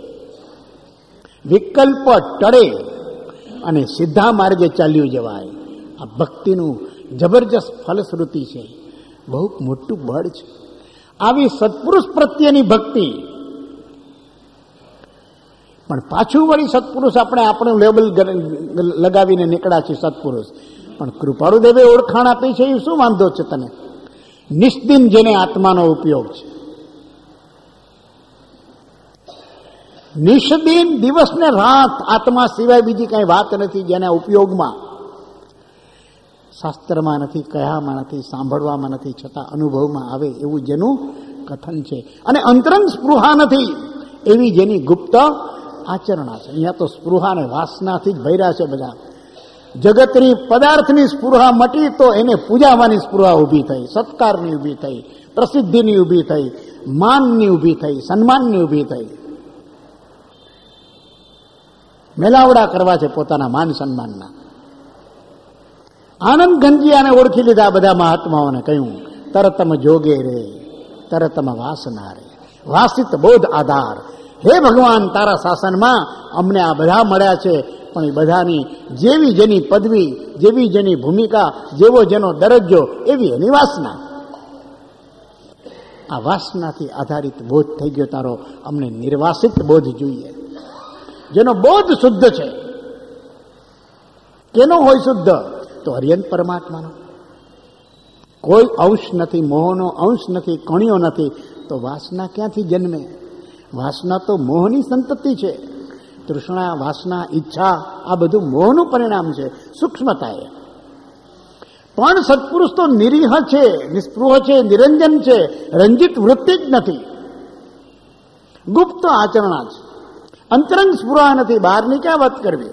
વિકલ્પ ટળે અને સીધા માર્ગે ચાલ્યું જવાય. આ ભક્તિનું જબરજસ્ત ફલશ્રુતિ છે. બહુ મોટું બળ છે. આવી સત્પુરુષ પ્રત્યેની ભક્તિ. પણ પાછું વળી સત્પુરુષ આપણે આપણું લેબલ લગાવીને નીકળ્યા છે સત્પુરુષ. પણ કૃપાળુદેવે ઓળખાણ આપી છે એ શું વાંધો છે તને? નિષ્દિન જેને આત્માનો ઉપયોગ છે. નિષ્દિન દિવસ ને રાત આત્મા સિવાય બીજી કઈ વાત નથી, જેના ઉપયોગમાં શાસ્ત્રમાં નથી, કયામાં નથી, સાંભળવામાં નથી, છતાં અનુભવમાં આવે એવું જેનું કથન છે. અને અંતરંગ સ્પૃહા નથી એવી જેની ગુપ્ત આચરણા છે. અહીંયા તો સ્પૃહા અને વાસનાથી જ ભર્યા છે બધા. જગતની પદાર્થની સ્પૃહા મટી તો એને પૂજાવાની સ્પૃહા ઊભી થઈ, સત્કારની ઊભી થઈ, પ્રસિદ્ધિની ઊભી થઈ, માનની ઊભી થઈ, સન્માનની ઊભી થઈ. મેલાવડા કરવા છે પોતાના માન સન્માનના. આનંદ ગંજીયાને ઓળખી લીધા બધા મહાત્માઓને કહ્યું, તરતમ જોગે રે, તરતમ વાસના રે, વાસિત બોધ આધાર. હે ભગવાન, તારા શાસનમાં અમને આ બધા મળ્યા છે, પણ એ બધાની જેવી જેની પદવી, જેવી જેની ભૂમિકા, જેવો જેનો દરજ્જો, એવી એની વાસના. આ વાસનાથી આધારિત બોધ થઈ ગયો તારો. અમને નિર્વાસિત બોધ જોઈએ, જેનો બોધ શુદ્ધ છે. કેનો હોય શુદ્ધ? તો હરિયંત પરમાત્માનો. કોઈ અંશ નથી, મોહનો અંશ નથી, કણિયો નથી. તો વાસના ક્યાંથી જન્મે? વાસના તો મોહની સંતતિ છે. તૃષ્ણા, વાસના, ઈચ્છા, આ બધું મોહનું પરિણામ છે, સૂક્ષ્મતા એ. પણ સત્પુરુષ તો નિરીહ છે, નિસ્પૃહ છે, નિરંજન છે, રંજિત વૃત્તિ જ નથી, ગુપ્ત આચરણા છે, અંતરંગ સ્પૃહા નથી, બહારની ક્યાં વાત કરવી.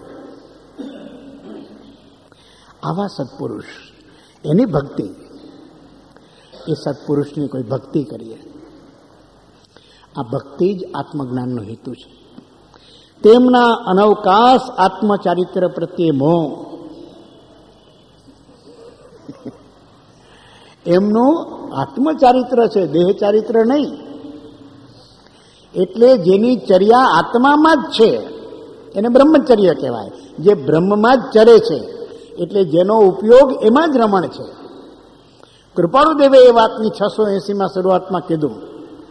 આવા સત્પુરુષ, એની ભક્તિ, એ સત્પુરુષની કોઈ ભક્તિ કરીએ. આ ભક્તિ જ આત્મજ્ઞાનનો હેતુ છે. તેમના અનવકાશ આત્મચારિત્ર પ્રત્યે મોહ. એમનું આત્મચારિત્ર છે, દેહ ચારિત્ર નહીં. એટલે જેની ચર્યા આત્મામાં જ છે એને બ્રહ્મચર્ય કહેવાય. જે બ્રહ્મમાં જ ચરે છે, એટલે જેનો ઉપયોગ એમાં જ રમણ છે. કૃપાળુદેવે એ વાતની છસો એસી માં શરૂઆતમાં કીધું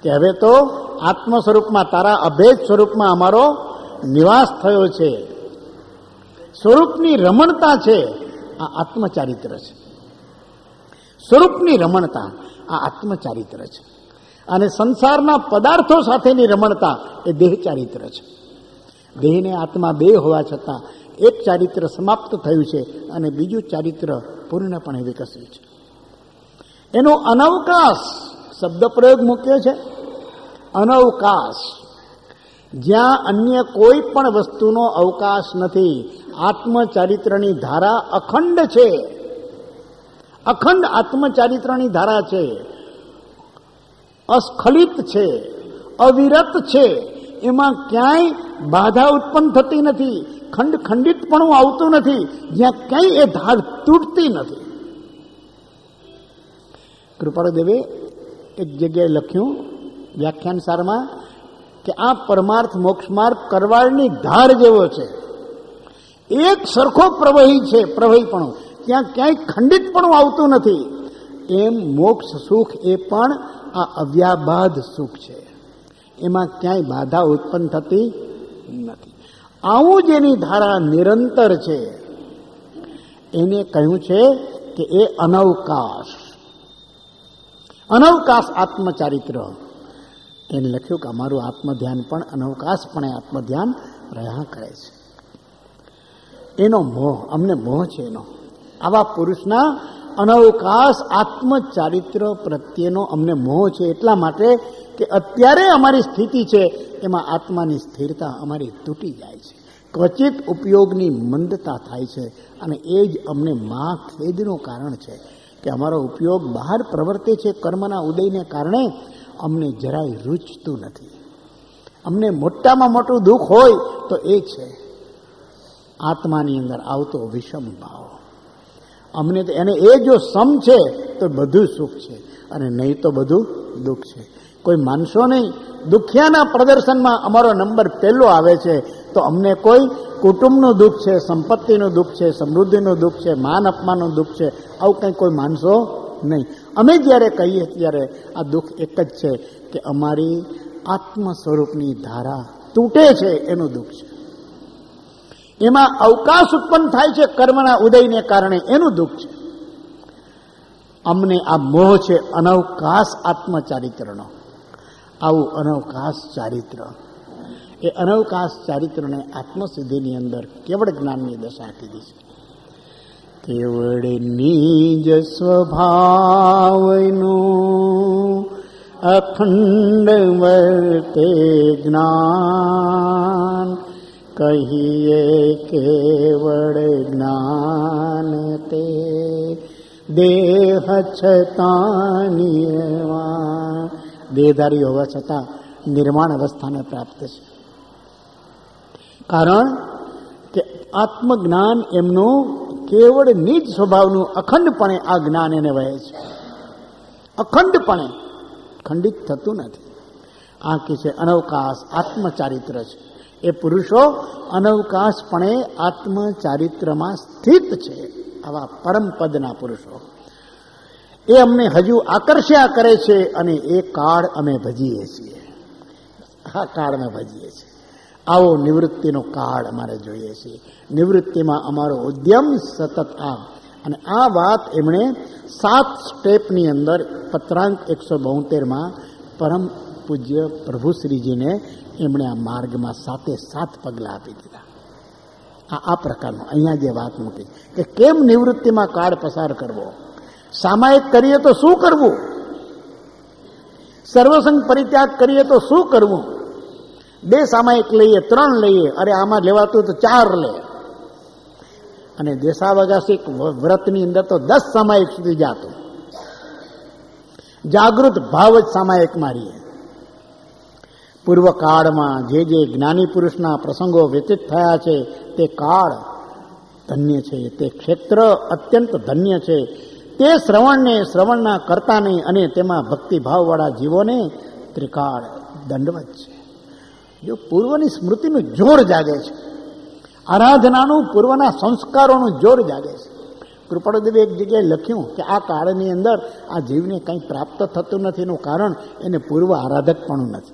કે હવે તો આત્મ સ્વરૂપમાં, તારા અભેદ સ્વરૂપમાં અમારો નિવાસ થયો છે. સ્વરૂપની રમણતા છે આ આત્મચારિત્ર છે. સ્વરૂપની રમણતા આ આત્મચારિત્ર છે. અને સંસારના પદાર્થો સાથેની રમણતા એ દેહ ચારિત્ર છે. દેહને આત્મા બે હોવા છતાં એક ચારિત્ર સમાપ્ત થયું છે અને બીજું ચારિત્ર પૂર્ણપણે વિકસ્યું છે. એનો અનવકાશ શબ્દ પ્રયોગ મૂક્યો છે. અનવકાશ, જ્યાં અન્ય કોઈ પણ વસ્તુનો અવકાશ નથી. આત્મચારિત્રની ધારા અખંડ છે. અખંડ આત્મચારિત્રની ધારા છે. અસ્ખલિત છે, અવિરત છે. એમાં ક્યાંય બાધા ઉત્પન્ન થતી નથી. ખંડ ખંડિતપણું આવતું નથી. જ્યાં ક્યાંય એ ધાર તૂટતી નથી. કૃપાળુદેવે એક જગ્યાએ લખ્યું વ્યાખ્યાન સારમાં કે આ પરમાર્થ મોક્ષમાર્ગ કરવાળની ધાર જેવો છે. એક સરખો પ્રવહી છે, પ્રવહીપણું. ત્યાં ક્યાંય ખંડિતપણું આવતું નથી. એમ મોક્ષ સુખ એ પણ આ અવ્યાબાધ સુખ છે. એમાં ક્યાંય બાધા ઉત્પન્ન થતી નથી. આવું જેની ધારા નિરંતર છે એને કહ્યું છે કે એ અનવકાશ. અનવકાશ આત્મચારિત્ર. એને લખ્યું કે અમારું આત્મધ્યાન પણ અનવકાશપણે આત્મધ્યાન રહ્યા કરે છે. એનો મોહ, અમને મોહ છે એનો. આવા પુરુષના અનવકાશ આત્મચારિત્ર પ્રત્યેનો અમને મોહ છે. એટલા માટે કે અત્યારે અમારી સ્થિતિ છે એમાં આત્માની સ્થિરતા અમારી તૂટી જાય છે. ક્વચિત ઉપયોગની મંદતા થાય છે. અને એ જ અમને મહા ખેદનું કારણ છે કે અમારો ઉપયોગ બહાર પ્રવર્તે છે કર્મના ઉદયને કારણે. અમને જરાય રૂચતું નથી. અમને મોટામાં મોટું દુઃખ હોય તો એ છે આત્માની અંદર આવતો વિષમ ભાવ. અમને તો એને એ જો સમ છે તો બધું સુખ છે અને નહીં તો બધું દુઃખ છે. કોઈ માનશો નહીં, દુખિયાના પ્રદર્શનમાં અમારો નંબર પહેલો આવે છે તો અમને કોઈ કુટુંબનું દુઃખ છે, સંપત્તિનું દુઃખ છે, સમૃદ્ધિનું દુઃખ છે, માન અપમાનનું દુઃખ છે, આવું કંઈ કોઈ માનશો નહીં. અમે જ્યારે કહીએ ત્યારે આ દુઃખ એક જ છે કે અમારી આત્મ સ્વરૂપની ધારા તૂટે છે એનું દુઃખ છે. એમાં અવકાશ ઉત્પન્ન થાય છે કર્મના ઉદયને કારણે, એનું દુઃખ છે. અમને આ મોહ છે અનવકાશ આત્મચારિત્રનો. આવું અનવકાશ ચારિત્ર, એ અનવકાશ ચારિત્રને આત્મસિદ્ધિની અંદર કેવળ જ્ઞાનની દશા કીધી છે. કેવળ નિજ સ્વભાવનું અખંડ વર્તે જ્ઞાન, કહીએ કેવળ જ્ઞાન તે દેહ છતાં નિર્વાણ. દેહધારી હોવા છતાં નિર્માણ અવસ્થાને પ્રાપ્ત છે. કારણ કે આત્મજ્ઞાન એમનું કેવળ નિજ સ્વભાવનું અખંડપણે આ જ્ઞાન એને વહે છે. અખંડપણે, ખંડિત થતું નથી. આ કે છે અનવકાશ આત્મચારિત્ર છે. એ પુરુષો અનવકાશપણે આત્મચારિત્રમાં સ્થિત છે. આવા પરમપદના પુરુષો એ અમને હજુ આકર્ષ્યા કરે છે અને એ કાળ અમે ભજીએ છીએ. આ કાળ અમે ભજીએ છીએ. આવો નિવૃત્તિનો કાળ અમારે જોઈએ છીએ. નિવૃત્તિમાં અમારો ઉદ્યમ સતત આ. અને આ વાત એમણે સાત સ્ટેપની અંદર પત્રાંક એકસો બોતેરમાં પરમ પૂજ્ય પ્રભુશ્રીજીને એમણે આ માર્ગમાં સાતે સાત પગલાં આપી દીધા. આ આ પ્રકારનું અહીંયા જે વાત મૂકી કે કેમ નિવૃત્તિમાં કાળ પસાર કરવો, સામાયિક કરીએ તો શું કરવું, સર્વસંગ પરિત્યાગ કરીએ તો શું કરવું. બે સામાયિક લઈએ, ત્રણ લઈએ, અરે આમાં લેવાતું તો ચાર લે. અને દેશાવકાશિક વ્રતની અંદર તો દસ સામાયિક સુધી જાતું. જાગૃત ભાવ જ સામાયિક મારીએ. પૂર્વકાળમાં જે જે જ્ઞાની પુરુષના પ્રસંગો વ્યતીત થયા છે તે કાળ ધન્ય છે, તે ક્ષેત્ર અત્યંત ધન્ય છે. તે શ્રવણને, શ્રવણના કર્તાને અને તેમાં ભક્તિભાવવાળા જીવોને ત્રિકાળ દંડવત છે. જો પૂર્વની સ્મૃતિનું જોર જાગે છે, આરાધનાનું પૂર્વના સંસ્કારોનું જોર જાગે છે. કૃપાળુદેવે એક જગ્યાએ લખ્યું કે આ કાળની અંદર આ જીવને કંઈ પ્રાપ્ત થતું નથી એનું કારણ એને પૂર્વ આરાધકપણું નથી,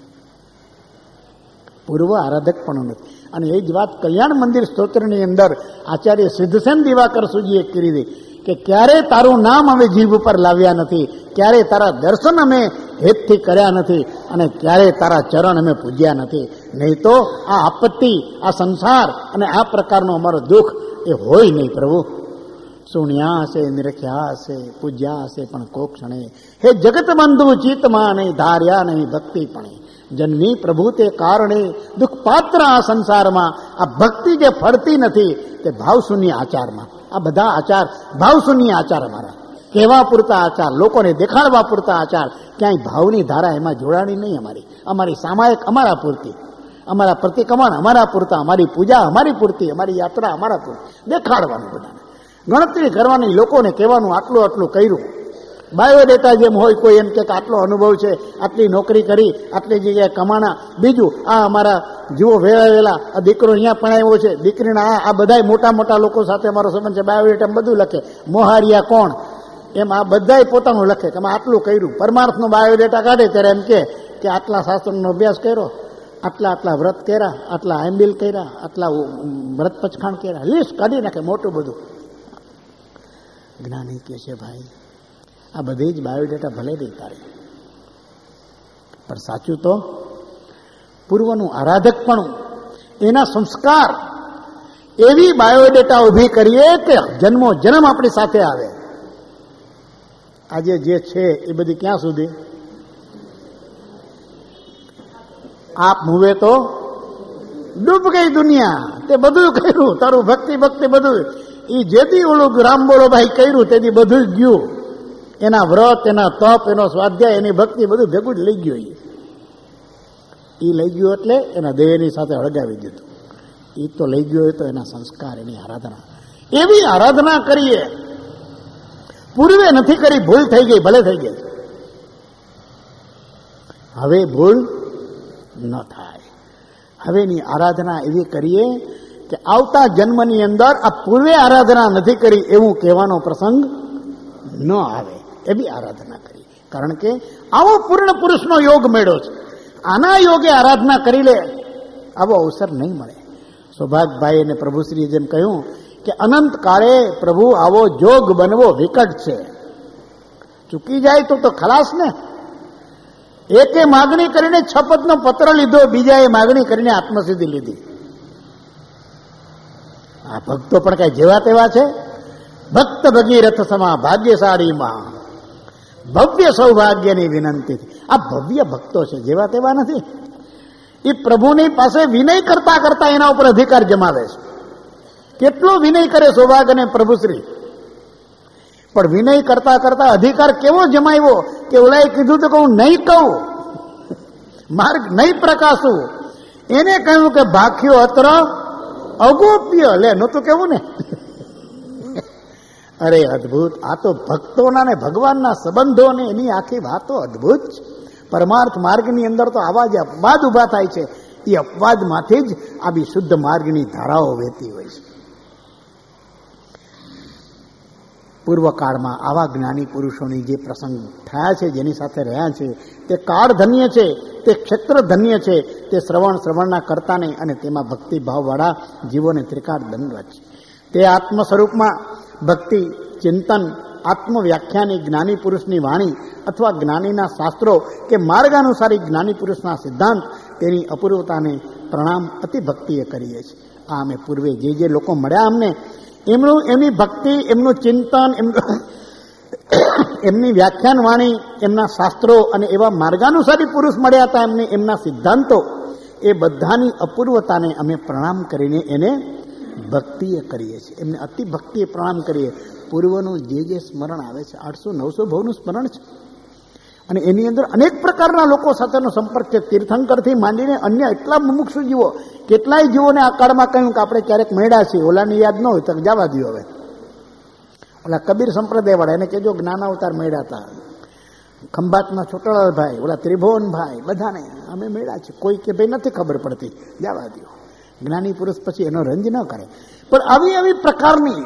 પૂર્વ આરાધકપણું નથી. અને એ જ વાત કલ્યાણ મંદિર સ્તોત્રની અંદર આચાર્ય સિદ્ધસેન દિવાકર સુજીએ કરી હતી કે ક્યારે તારું નામ અમે જીભ ઉપર લાવ્યા નથી, ક્યારે તારા દર્શન અમે હેતથી કર્યા નથી, અને ક્યારે તારા ચરણ અમે પૂજ્યા નથી. નહીં તો આ આપત્તિ, આ સંસાર અને આ પ્રકારનું અમારો દુઃખ એ હોય નહીં પ્રભુ. સુણ્યા હશે, નિરખ્યા હશે, પૂજ્યા હશે પણ કોક ક્ષણે. હે જગત બંધુ ચિત્તમાં નહીં ધાર્યા નહીં ભક્તિ પણ જન્મી પ્રભુ તે કારણે દુઃખ પાત્ર આ સંસારમાં. આ ભક્તિ જે ફળતી નથી તે ભાવશૂન્ય આચારમાં. આ બધા આચાર ભાવશૂન્ય આચાર અમારા, કહેવા પૂરતા આચાર, લોકોને દેખાડવા પૂરતા આચાર, ક્યાંય ભાવની ધારા એમાં જોડાણી નહીં અમારી. અમારી સામાયિક અમારા પૂરતી, અમારા પ્રતિક્રમણ અમારા પૂરતા, અમારી પૂજા અમારી પૂરતી, અમારી યાત્રા અમારા પૂરતી, દેખાડવાનું બધાને, ગણતરી કરવાની, લોકોને કહેવાનું આટલું આટલું કર્યું. બાયોડેટા જેમ હોય, કોઈ એમ કે આટલો અનુભવ છે, આટલી નોકરી કરી, આટલી જગ્યાએ કમાણા. બીજું આ અમારા જુઓ વેલા વેલા આ દીકરો અહીંયા પણાવ્યો છે, દીકરીના આ આ બધા મોટા મોટા લોકો સાથે અમારો સંબંધ છે, બાયોડેટા બધું લખે. મોહારિયા કોણ એમ આ બધાય પોતાનું લખે કે આટલું કર્યું. પરમાર્થનો બાયોડેટા કાઢે ત્યારે એમ કે આટલા શાસ્ત્રનો અભ્યાસ કર્યો, આટલા આટલા વ્રત કર્યા, આટલા આંબિલ કર્યા, આટલા વ્રત પચખાણ કર્યા, લિસ્ટ કાઢી નાખે મોટું બધું. જ્ઞાની કે છે ભાઈ આ બધી જ બાયોડેટા ભલે નહીં તારે, પણ સાચું તો પૂર્વનું આરાધકપણું, એના સંસ્કાર, એવી બાયોડેટા ઊભી કરીએ કે જન્મો જન્મ આપણી સાથે આવે. આજે જે છે એ બધી ક્યાં સુધી? આપ મુવે તો ડૂબ ગઈ દુનિયા. તે બધું કર્યું, તારું ભક્તિ ભક્તિ બધું એ જેથી ઓલું રામ બોલો ભાઈ કર્યું તેથી બધું જ ગયું. એના વ્રત, એના તપ, એનો સ્વાધ્યાય, એની ભક્તિ બધું ભેગું જ લઈ ગયું. એ લઈ ગયો એટલે એના દેહની સાથે હળગાવી દીધું. એ તો લઈ ગયો હોય તો એના સંસ્કાર, એની આરાધના, એવી આરાધના કરીએ. પૂર્વે નથી કરી, ભૂલ થઈ ગઈ, ભલે થઈ ગઈ, હવે ભૂલ ન થાય. હવેની આરાધના એવી કરીએ કે આવતા જન્મની અંદર આ પૂર્વે આરાધના નથી કરી એવું કહેવાનો પ્રસંગ ન આવે, એવી આરાધના કરી. કારણ કે આવો પૂર્ણ પુરુષનો યોગ મેળ્યો છે. આના યોગે આરાધના કરી લે, આવો અવસર નહીં મળે. સૌભાગભાઈ અને પ્રભુશ્રીએ જેમ કહ્યું કે અનંત કાળે પ્રભુ આવો જોગ બનવો વિકટ છે. ચૂકી જાય તો તો ખલાસ ને. એકે માગણી કરીને છપતનો પત્ર લીધો, બીજાએ માગણી કરીને આત્મસિદ્ધિ લીધી. આ ભક્તો પણ કઈ જેવા તેવા છે? ભક્ત ભગીરથ સમા ભાગ્યશાળીમાં ભવ્ય સૌભાગ્યની વિનંતી. આ ભવ્ય ભક્તો છે, જેવા તેવા નથી. એ પ્રભુની પાસે વિનય કરતા કરતા એના ઉપર અધિકાર જમાવે છે. કેટલો વિનય કરે સૌભાગ્ય અને પ્રભુશ્રી, પણ વિનય કરતા કરતા અધિકાર કેવો જમાવ્યો કે ઓલાએ કીધું તો કહું નહીં કહું, માર્ગ નહીં પ્રકાશું. એને કહ્યું કે ભાખ્યો અત્ર અગોપ્ય, લે નહોતું કેવું ને. અરે અદભુત! આ તો ભક્તોના ને ભગવાનના સંબંધોને એની આખી વાતો અદભુત છે. પરમાર્થ માર્ગની અંદર તો આવા જ અપવાદ ઉભા થાય છે. એ અપવાદમાંથી જ આ બી શુદ્ધ માર્ગની ધારાઓ વહેતી હોય છે. પૂર્વકાળમાં આવા જ્ઞાની પુરુષોની જે પ્રસંગ થયા છે, જેની સાથે રહ્યા છે, તે કાળ ધન્ય છે, તે ક્ષેત્ર ધન્ય છે, તે શ્રવણ શ્રવણના કરતાને અને તેમાં ભક્તિભાવવાળા જીવોને ત્રિકાળ દંડવત છે. તે આત્મ સ્વરૂપમાં ભક્તિ, ચિંતન, આત્મવ્યાખ્યાની જ્ઞાની પુરુષની વાણી અથવા જ્ઞાનીના શાસ્ત્રો કે માર્ગાનુસારી જ્ઞાની પુરુષના સિદ્ધાંત, તેની અપૂર્વતાને પ્રણામ અતિ ભક્તિએ કરીએ છીએ. આ અમે પૂર્વે જે જે લોકો મળ્યા અમને, એમનું એમની ભક્તિ, એમનું ચિંતન, એમનું એમની વ્યાખ્યાન વાણી, એમના શાસ્ત્રો અને એવા માર્ગાનુસારી પુરુષ મળ્યા હતા, એમને એમના સિદ્ધાંતો, એ બધાની અપૂર્વતાને અમે પ્રણામ કરીને એને ભક્તિએ કરીએ છીએ. એમને અતિ ભક્તિએ પ્રણામ કરીએ. પૂર્વનું જે જે સ્મરણ આવે છે, આઠસો નવસો ભવનું સ્મરણ છે, અને એની અંદર અનેક પ્રકારના લોકો સાથેનો સંપર્ક છે. તીર્થંકરથી માંડીને અન્ય એટલા મુમુક્ષુ જીવો, કેટલાય જીવોને આ કાળમાં કહ્યું કે આપણે ક્યારેક મળ્યા છીએ, ઓલાની યાદ ન હોય તો જવા દો. હવે ઓલા કબીર સંપ્રદાય વાળા એને કહેજો જ્ઞાનાવતાર મળ્યા હતા, ખંભાતના છોટલાલભાઈ, ઓલા ત્રિભુવનભાઈ, બધાને અમે મળ્યા છીએ. કોઈ કે ભાઈ નથી ખબર પડતી, જવા દો. જ્ઞાની પુરુષ પછી એનો રંજ ન કરે. પણ આવી આવી પ્રકારની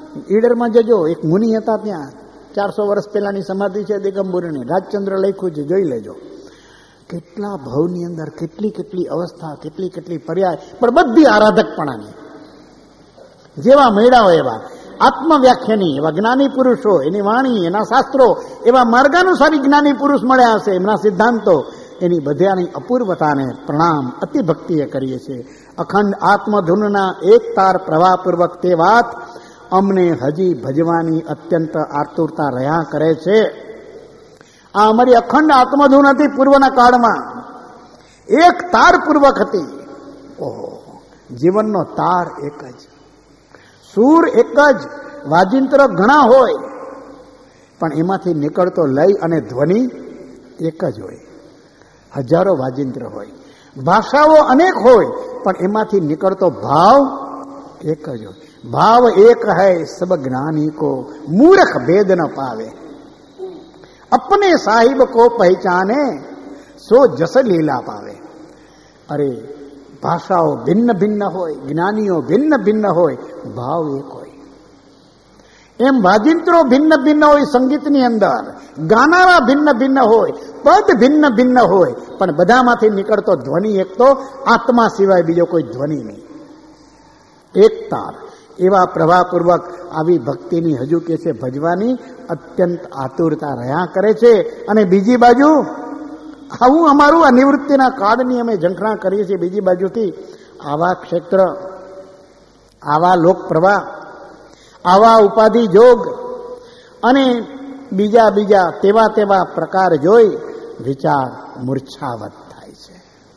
ઈડરમાં જજો, એક મુનિ હતા ત્યાં, ચારસો વર્ષ પહેલાની સમાધિ છે દિગંબુરની, રાજચંદ્ર લખ્યું છે, જોઈ લેજો. કેટલા ભાવની અંદર કેટલી કેટલી અવસ્થા, કેટલી કેટલી પર્યાય, પણ બધી આરાધકપણાની. જેવા મળ્યા હોય એવા આત્મવ્યાખ્યાની, એવા જ્ઞાની પુરુષો, એની વાણી, એના શાસ્ત્રો, એવા માર્ગાનુસારી જ્ઞાની પુરુષ મળ્યા હશે, એમના સિદ્ધાંતો, એની બધાની અપૂર્વતાને પ્રણામ અતિ ભક્તિએ કરીએ છીએ. અખંડ આત્મધૂનના એક તાર પ્રવાહપૂર્વક તે વાત અમને હજી ભજવાની અત્યંત આતુરતા રહ્યા કરે છે. આ અમારી અખંડ આત્મધૂન હતી પૂર્વના કાળમાં, એક તાર પૂર્વક હતી. ઓહો, જીવનનો તાર એક જ, સૂર એક જ, વાજિંત્ર ઘણા હોય પણ એમાંથી નીકળતો લય અને ધ્વનિ એક જ હોય. હજારો વાજિંત્ર હોય, ભાષાઓ અનેક હોય પણ એમાંથી નીકળતો ભાવ એક જ હોય. ભાવ એક હૈ સબ જ્ઞાની કો મૂર્ખ ભેદ ન પાવે, अपने साहिब को पहचाने सो जस लीला पावे. अरे भाषाओं भिन्न भिन्न होय, ज्ञानीओ भिन्न भिन्न होय, भाव एक होय. एम वाजिंत्रो भिन्न भिन्न होय, संगीतनी अंदर गानारा भिन्न भिन्न होय, पद भिन्न भिन्न होय, पण बधामांथी निकळतो ध्वनि एक तो आत्मा सिवाय बीजो कोई ध्वनि नहीं. एक तार एवा प्रभापूर्वक આવી ભક્તિની હજુ કે છે ભજવાની અત્યંત આતુરતા રહ્યા કરે છે. અને બીજી બાજુ આવું અમારું આ નિવૃત્તિના કાળની અમે ઝંખના કરીએ છીએ. બીજી બાજુથી આવા ક્ષેત્ર, આવા લોક પ્રવાહ, આવા ઉપાધિ જોગ અને બીજા બીજા તેવા તેવા પ્રકાર જોઈ વિચાર મૂર્છાવત થાય છે.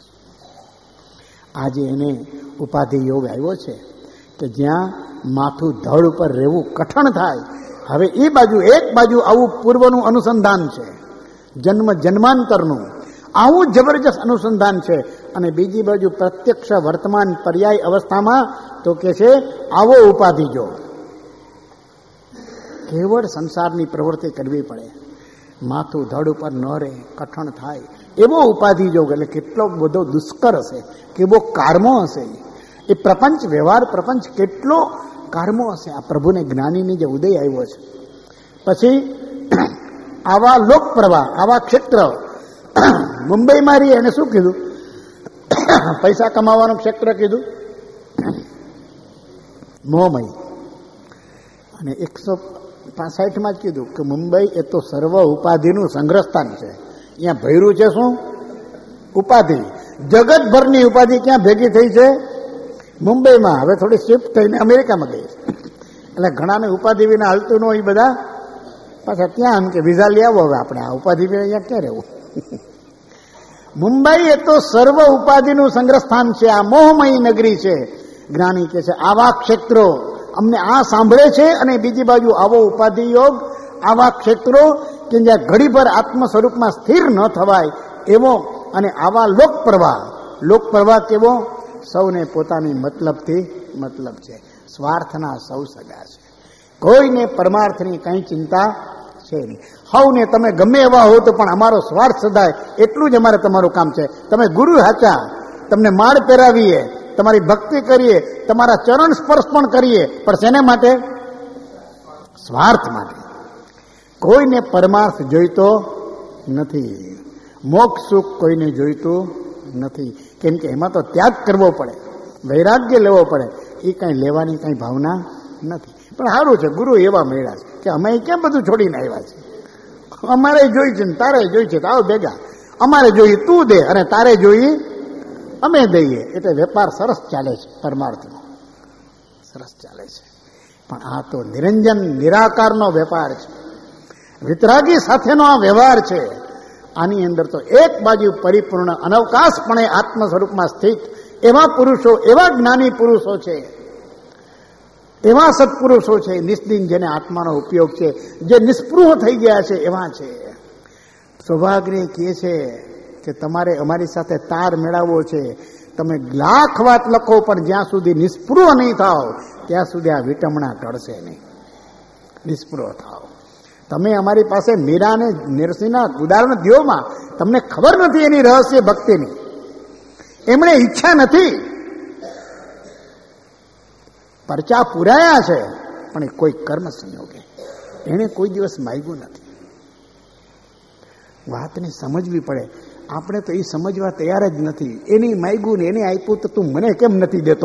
આજે એને ઉપાધિ યોગ આવ્યો છે કે જ્યાં માથું ધડ ઉપર રહેવું કઠણ થાય. હવે એ બાજુ એક બાજુ આવું પૂર્વનું અનુસંધાન છે, જન્મ જન્માંતરનું આવું જબરજસ્ત અનુસંધાન છે, અને બીજી બાજુ પ્રત્યક્ષ વર્તમાન પર્યાય અવસ્થામાં તો કે છે આવો ઉપાધિ જોગ. કેવળ સંસારની પ્રવૃત્તિ કરવી પડે, માથું ધડ ઉપર ન રહે, કઠણ થાય એવો ઉપાધિ જોગ. એટલે કેટલો બધો દુષ્કર હશે, કેવો કારમો હશે એ પ્રપંચ, વ્યવહાર પ્રપંચ કેટલો કારમો હશે. આ પ્રભુને જ્ઞાનીની જે ઉદય આવ્યો છે. પછી આવા લોક પ્રવાહ, આવા ક્ષેત્ર મુંબઈમાં રહી એને શું કીધું? પૈસા કમાવાનું ક્ષેત્ર કીધું, મોહમય. અને એકસો પાસઠમાં જ કીધું કે મુંબઈ એ તો સર્વ ઉપાધિનું સંગ્રહસ્થાન છે. અહીંયા ભર્યું છે શું? ઉપાધિ. જગતભરની ઉપાધિ ક્યાં ભેગી થઈ છે? મુંબઈમાં. હવે થોડી શિફ્ટ થઈને અમેરિકામાં ગઈ. એટલે ઘણાને ઉપાધિ વિના હાલતું ન હોય, બધા પાછા ત્યાં કે વિઝા લઈ આવો, હવે આપણે આ ઉપાધિ વિના અહીંયા ક્યાં રહેવું? મુંબઈ એ તો સર્વ ઉપાધિનું સંગ્રહસ્થાન છે, આ મોહમયી નગરી છે. જ્ઞાની કે છે આવા ક્ષેત્રો અમને આ સાંભળે છે, અને બીજી બાજુ આવો ઉપાધિ યોગ, આવા ક્ષેત્રો કે જ્યાં ઘડીભર આત્મ સ્વરૂપમાં સ્થિર ન થવાય એવો, અને આવા લોક પ્રવાહ. લોક પ્રવાહ કેવો? સૌને પોતાની મતલબથી મતલબ છે, સ્વાર્થના સૌ સગા છે, કોઈને પરમાર્થની કંઈ ચિંતા છે નહીં. હવને તમે ગમે એવા હો તો પણ અમારો સ્વાર્થ સદાય, એટલું જ અમારે તમારું કામ છે. તમે ગુરુ હાચા, તમને માળ પહેરાવીએ, તમારી ભક્તિ કરીએ, તમારા ચરણ સ્પર્શ પણ કરીએ, પણ શેને માટે? સ્વાર્થ માટે. કોઈને પરમાર્થ જોઈતો નથી, મોક્ષ સુખ કોઈને જોઈતું નથી. કેમ કે એમાં તો ત્યાગ કરવો પડે, વૈરાગ્ય લેવો પડે. એ કંઈ લેવાની કંઈ ભાવના નથી. પણ સારું છે, ગુરુ એવા મળ્યા છે કે અમે કેમ બધું છોડીને આવ્યા છે. અમારે જોઈ છે ને તારે જોઈ છે, તો આવો ભેગા. અમારે જોઈએ તું દે, અને તારે જોઈએ અમે દઈએ. એટલે વેપાર સરસ ચાલે છે, પરમાર્થનો સરસ ચાલે છે. પણ આ તો નિરંજન નિરાકારનો વેપાર છે, વિતરાગી સાથેનો આ વ્યવહાર છે. આની અંદર તો એક બાજુ પરિપૂર્ણ અનવકાશપણે આત્મ સ્વરૂપમાં સ્થિત એવા પુરુષો, એવા જ્ઞાની પુરુષો છે, એવા સત્પુરુષો છે, નિસ્દિન જેને આત્માનો ઉપયોગ છે, જે નિસ્પૃહ થઈ ગયા છે એવા છે. સૌભાગ્ય કહે છે કે તમારે અમારી સાથે તાર મેળવવો છે, તમે લાખ વાત લખો પણ જ્યાં સુધી નિસ્પૃહ નહીં થાવ ત્યાં સુધી આ વિટમણા ટળશે નહીં. નિસ્પૃહ થાવ. તમે અમારી પાસે મીરા અને નરસિંહના ઉદાહરણ દ્યોમાં તમને ખબર નથી એની રહસ્ય ભક્તિની, એમણે ઈચ્છા નથી, પરચા પુરાયા છે પણ એ કોઈ કર્મ સંયોગે, એણે કોઈ દિવસ માગ્યું નથી. વાતને સમજવી પડે. આપણે તો એ સમજવા તૈયાર જ નથી. એની માગ્યું ને એને આપ્યું તો તું મને કેમ નથી દેતો?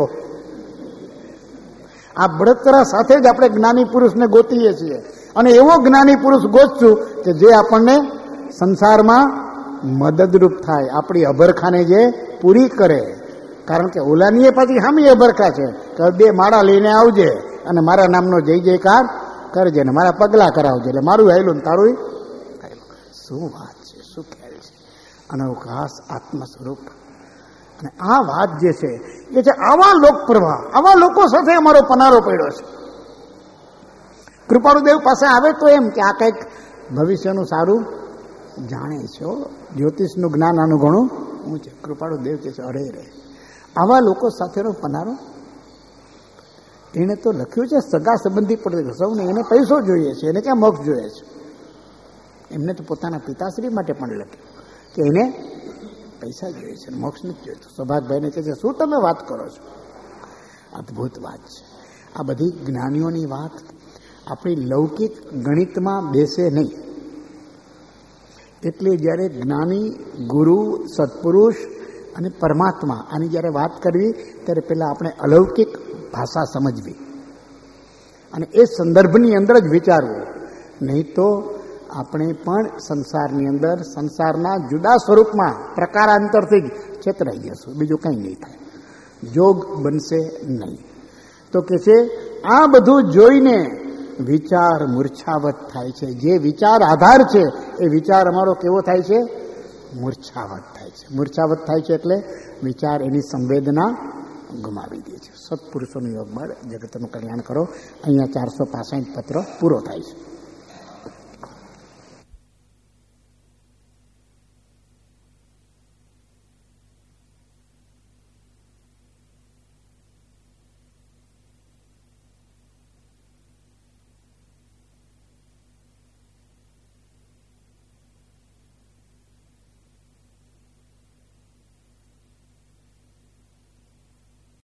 આ બળતરા સાથે જ આપણે જ્ઞાની પુરુષને ગોતીએ છીએ, અને એવો જ્ઞાની પુરુષ ગોતશું કે જે આપણને સંસારમાં મદદરૂપ થાય, આપણી અભરખાને જે પૂરી કરે. કારણ કે ઓલાની પાછી હામી અભરખા છે કે બે માળા લઈને આવજે અને મારા નામનો જય જયકાર કરજે ને મારા પગલા કરાવજે, એટલે મારું આયલું ને તારું આયલું. શું વાત છે, શું ખ્યાલ છે! અનવકાશ આત્મ સ્વરૂપ. અને આ વાત જે છે એ છે આવા લોક પ્રવાહ, આવા લોકો સાથે અમારો પનારો પડ્યો છે. કૃપાળુદેવ પાસે આવે તો એમ કે આ કંઈક ભવિષ્યનું સારું જાણે છે, જ્યોતિષનું જ્ઞાન આનું ઘણું હું છે. કૃપાળુદેવ કે છે અરે રે, આવા લોકો સાથેનો પનારો. એને તો લખ્યું છે સગા સંબંધી પણ સૌને એને પૈસો જોઈએ છે, એને ક્યાં મોક્ષ જોઈએ છે. એમને તો પોતાના પિતાશ્રી માટે પણ લખ્યું કે એને પૈસા જોઈએ છે, મોક્ષ નથી જોઈતો. સૌભાગભાઈને કહે છે શું તમે વાત કરો છો? અદ્ભુત વાત છે આ બધી જ્ઞાનીઓની વાત. આપણી લૌકિક ગણિતમાં બેસે નહીં. એટલે જ્યારે જ્ઞાની, ગુરુ, સત્પુરુષ અને પરમાત્મા આની જ્યારે વાત કરવી ત્યારે પહેલાં આપણે અલૌકિક ભાષા સમજવી અને એ સંદર્ભની અંદર જ વિચારવું. નહીં તો આપણે પણ સંસારની અંદર સંસારના જુદા સ્વરૂપમાં પ્રકારાંતરથી જ છેતરાઈ જશું, બીજું કંઈ નહીં થાય, જોગ બનશે નહીં. તો કે છે આ બધું જોઈને વિચાર મૂર્છાવત થાય છે. જે વિચાર આધાર છે એ વિચાર અમારો કેવો થાય છે? મૂર્છાવત થાય છે. મૂર્છાવત થાય છે એટલે વિચાર એની સંવેદના ગુમાવી દે છે. સત્પુરુષોનું યોગ બળ જગતનું કલ્યાણ કરો. અહીંયા ચારસો પાસઠ પત્રો પૂરો થાય છે.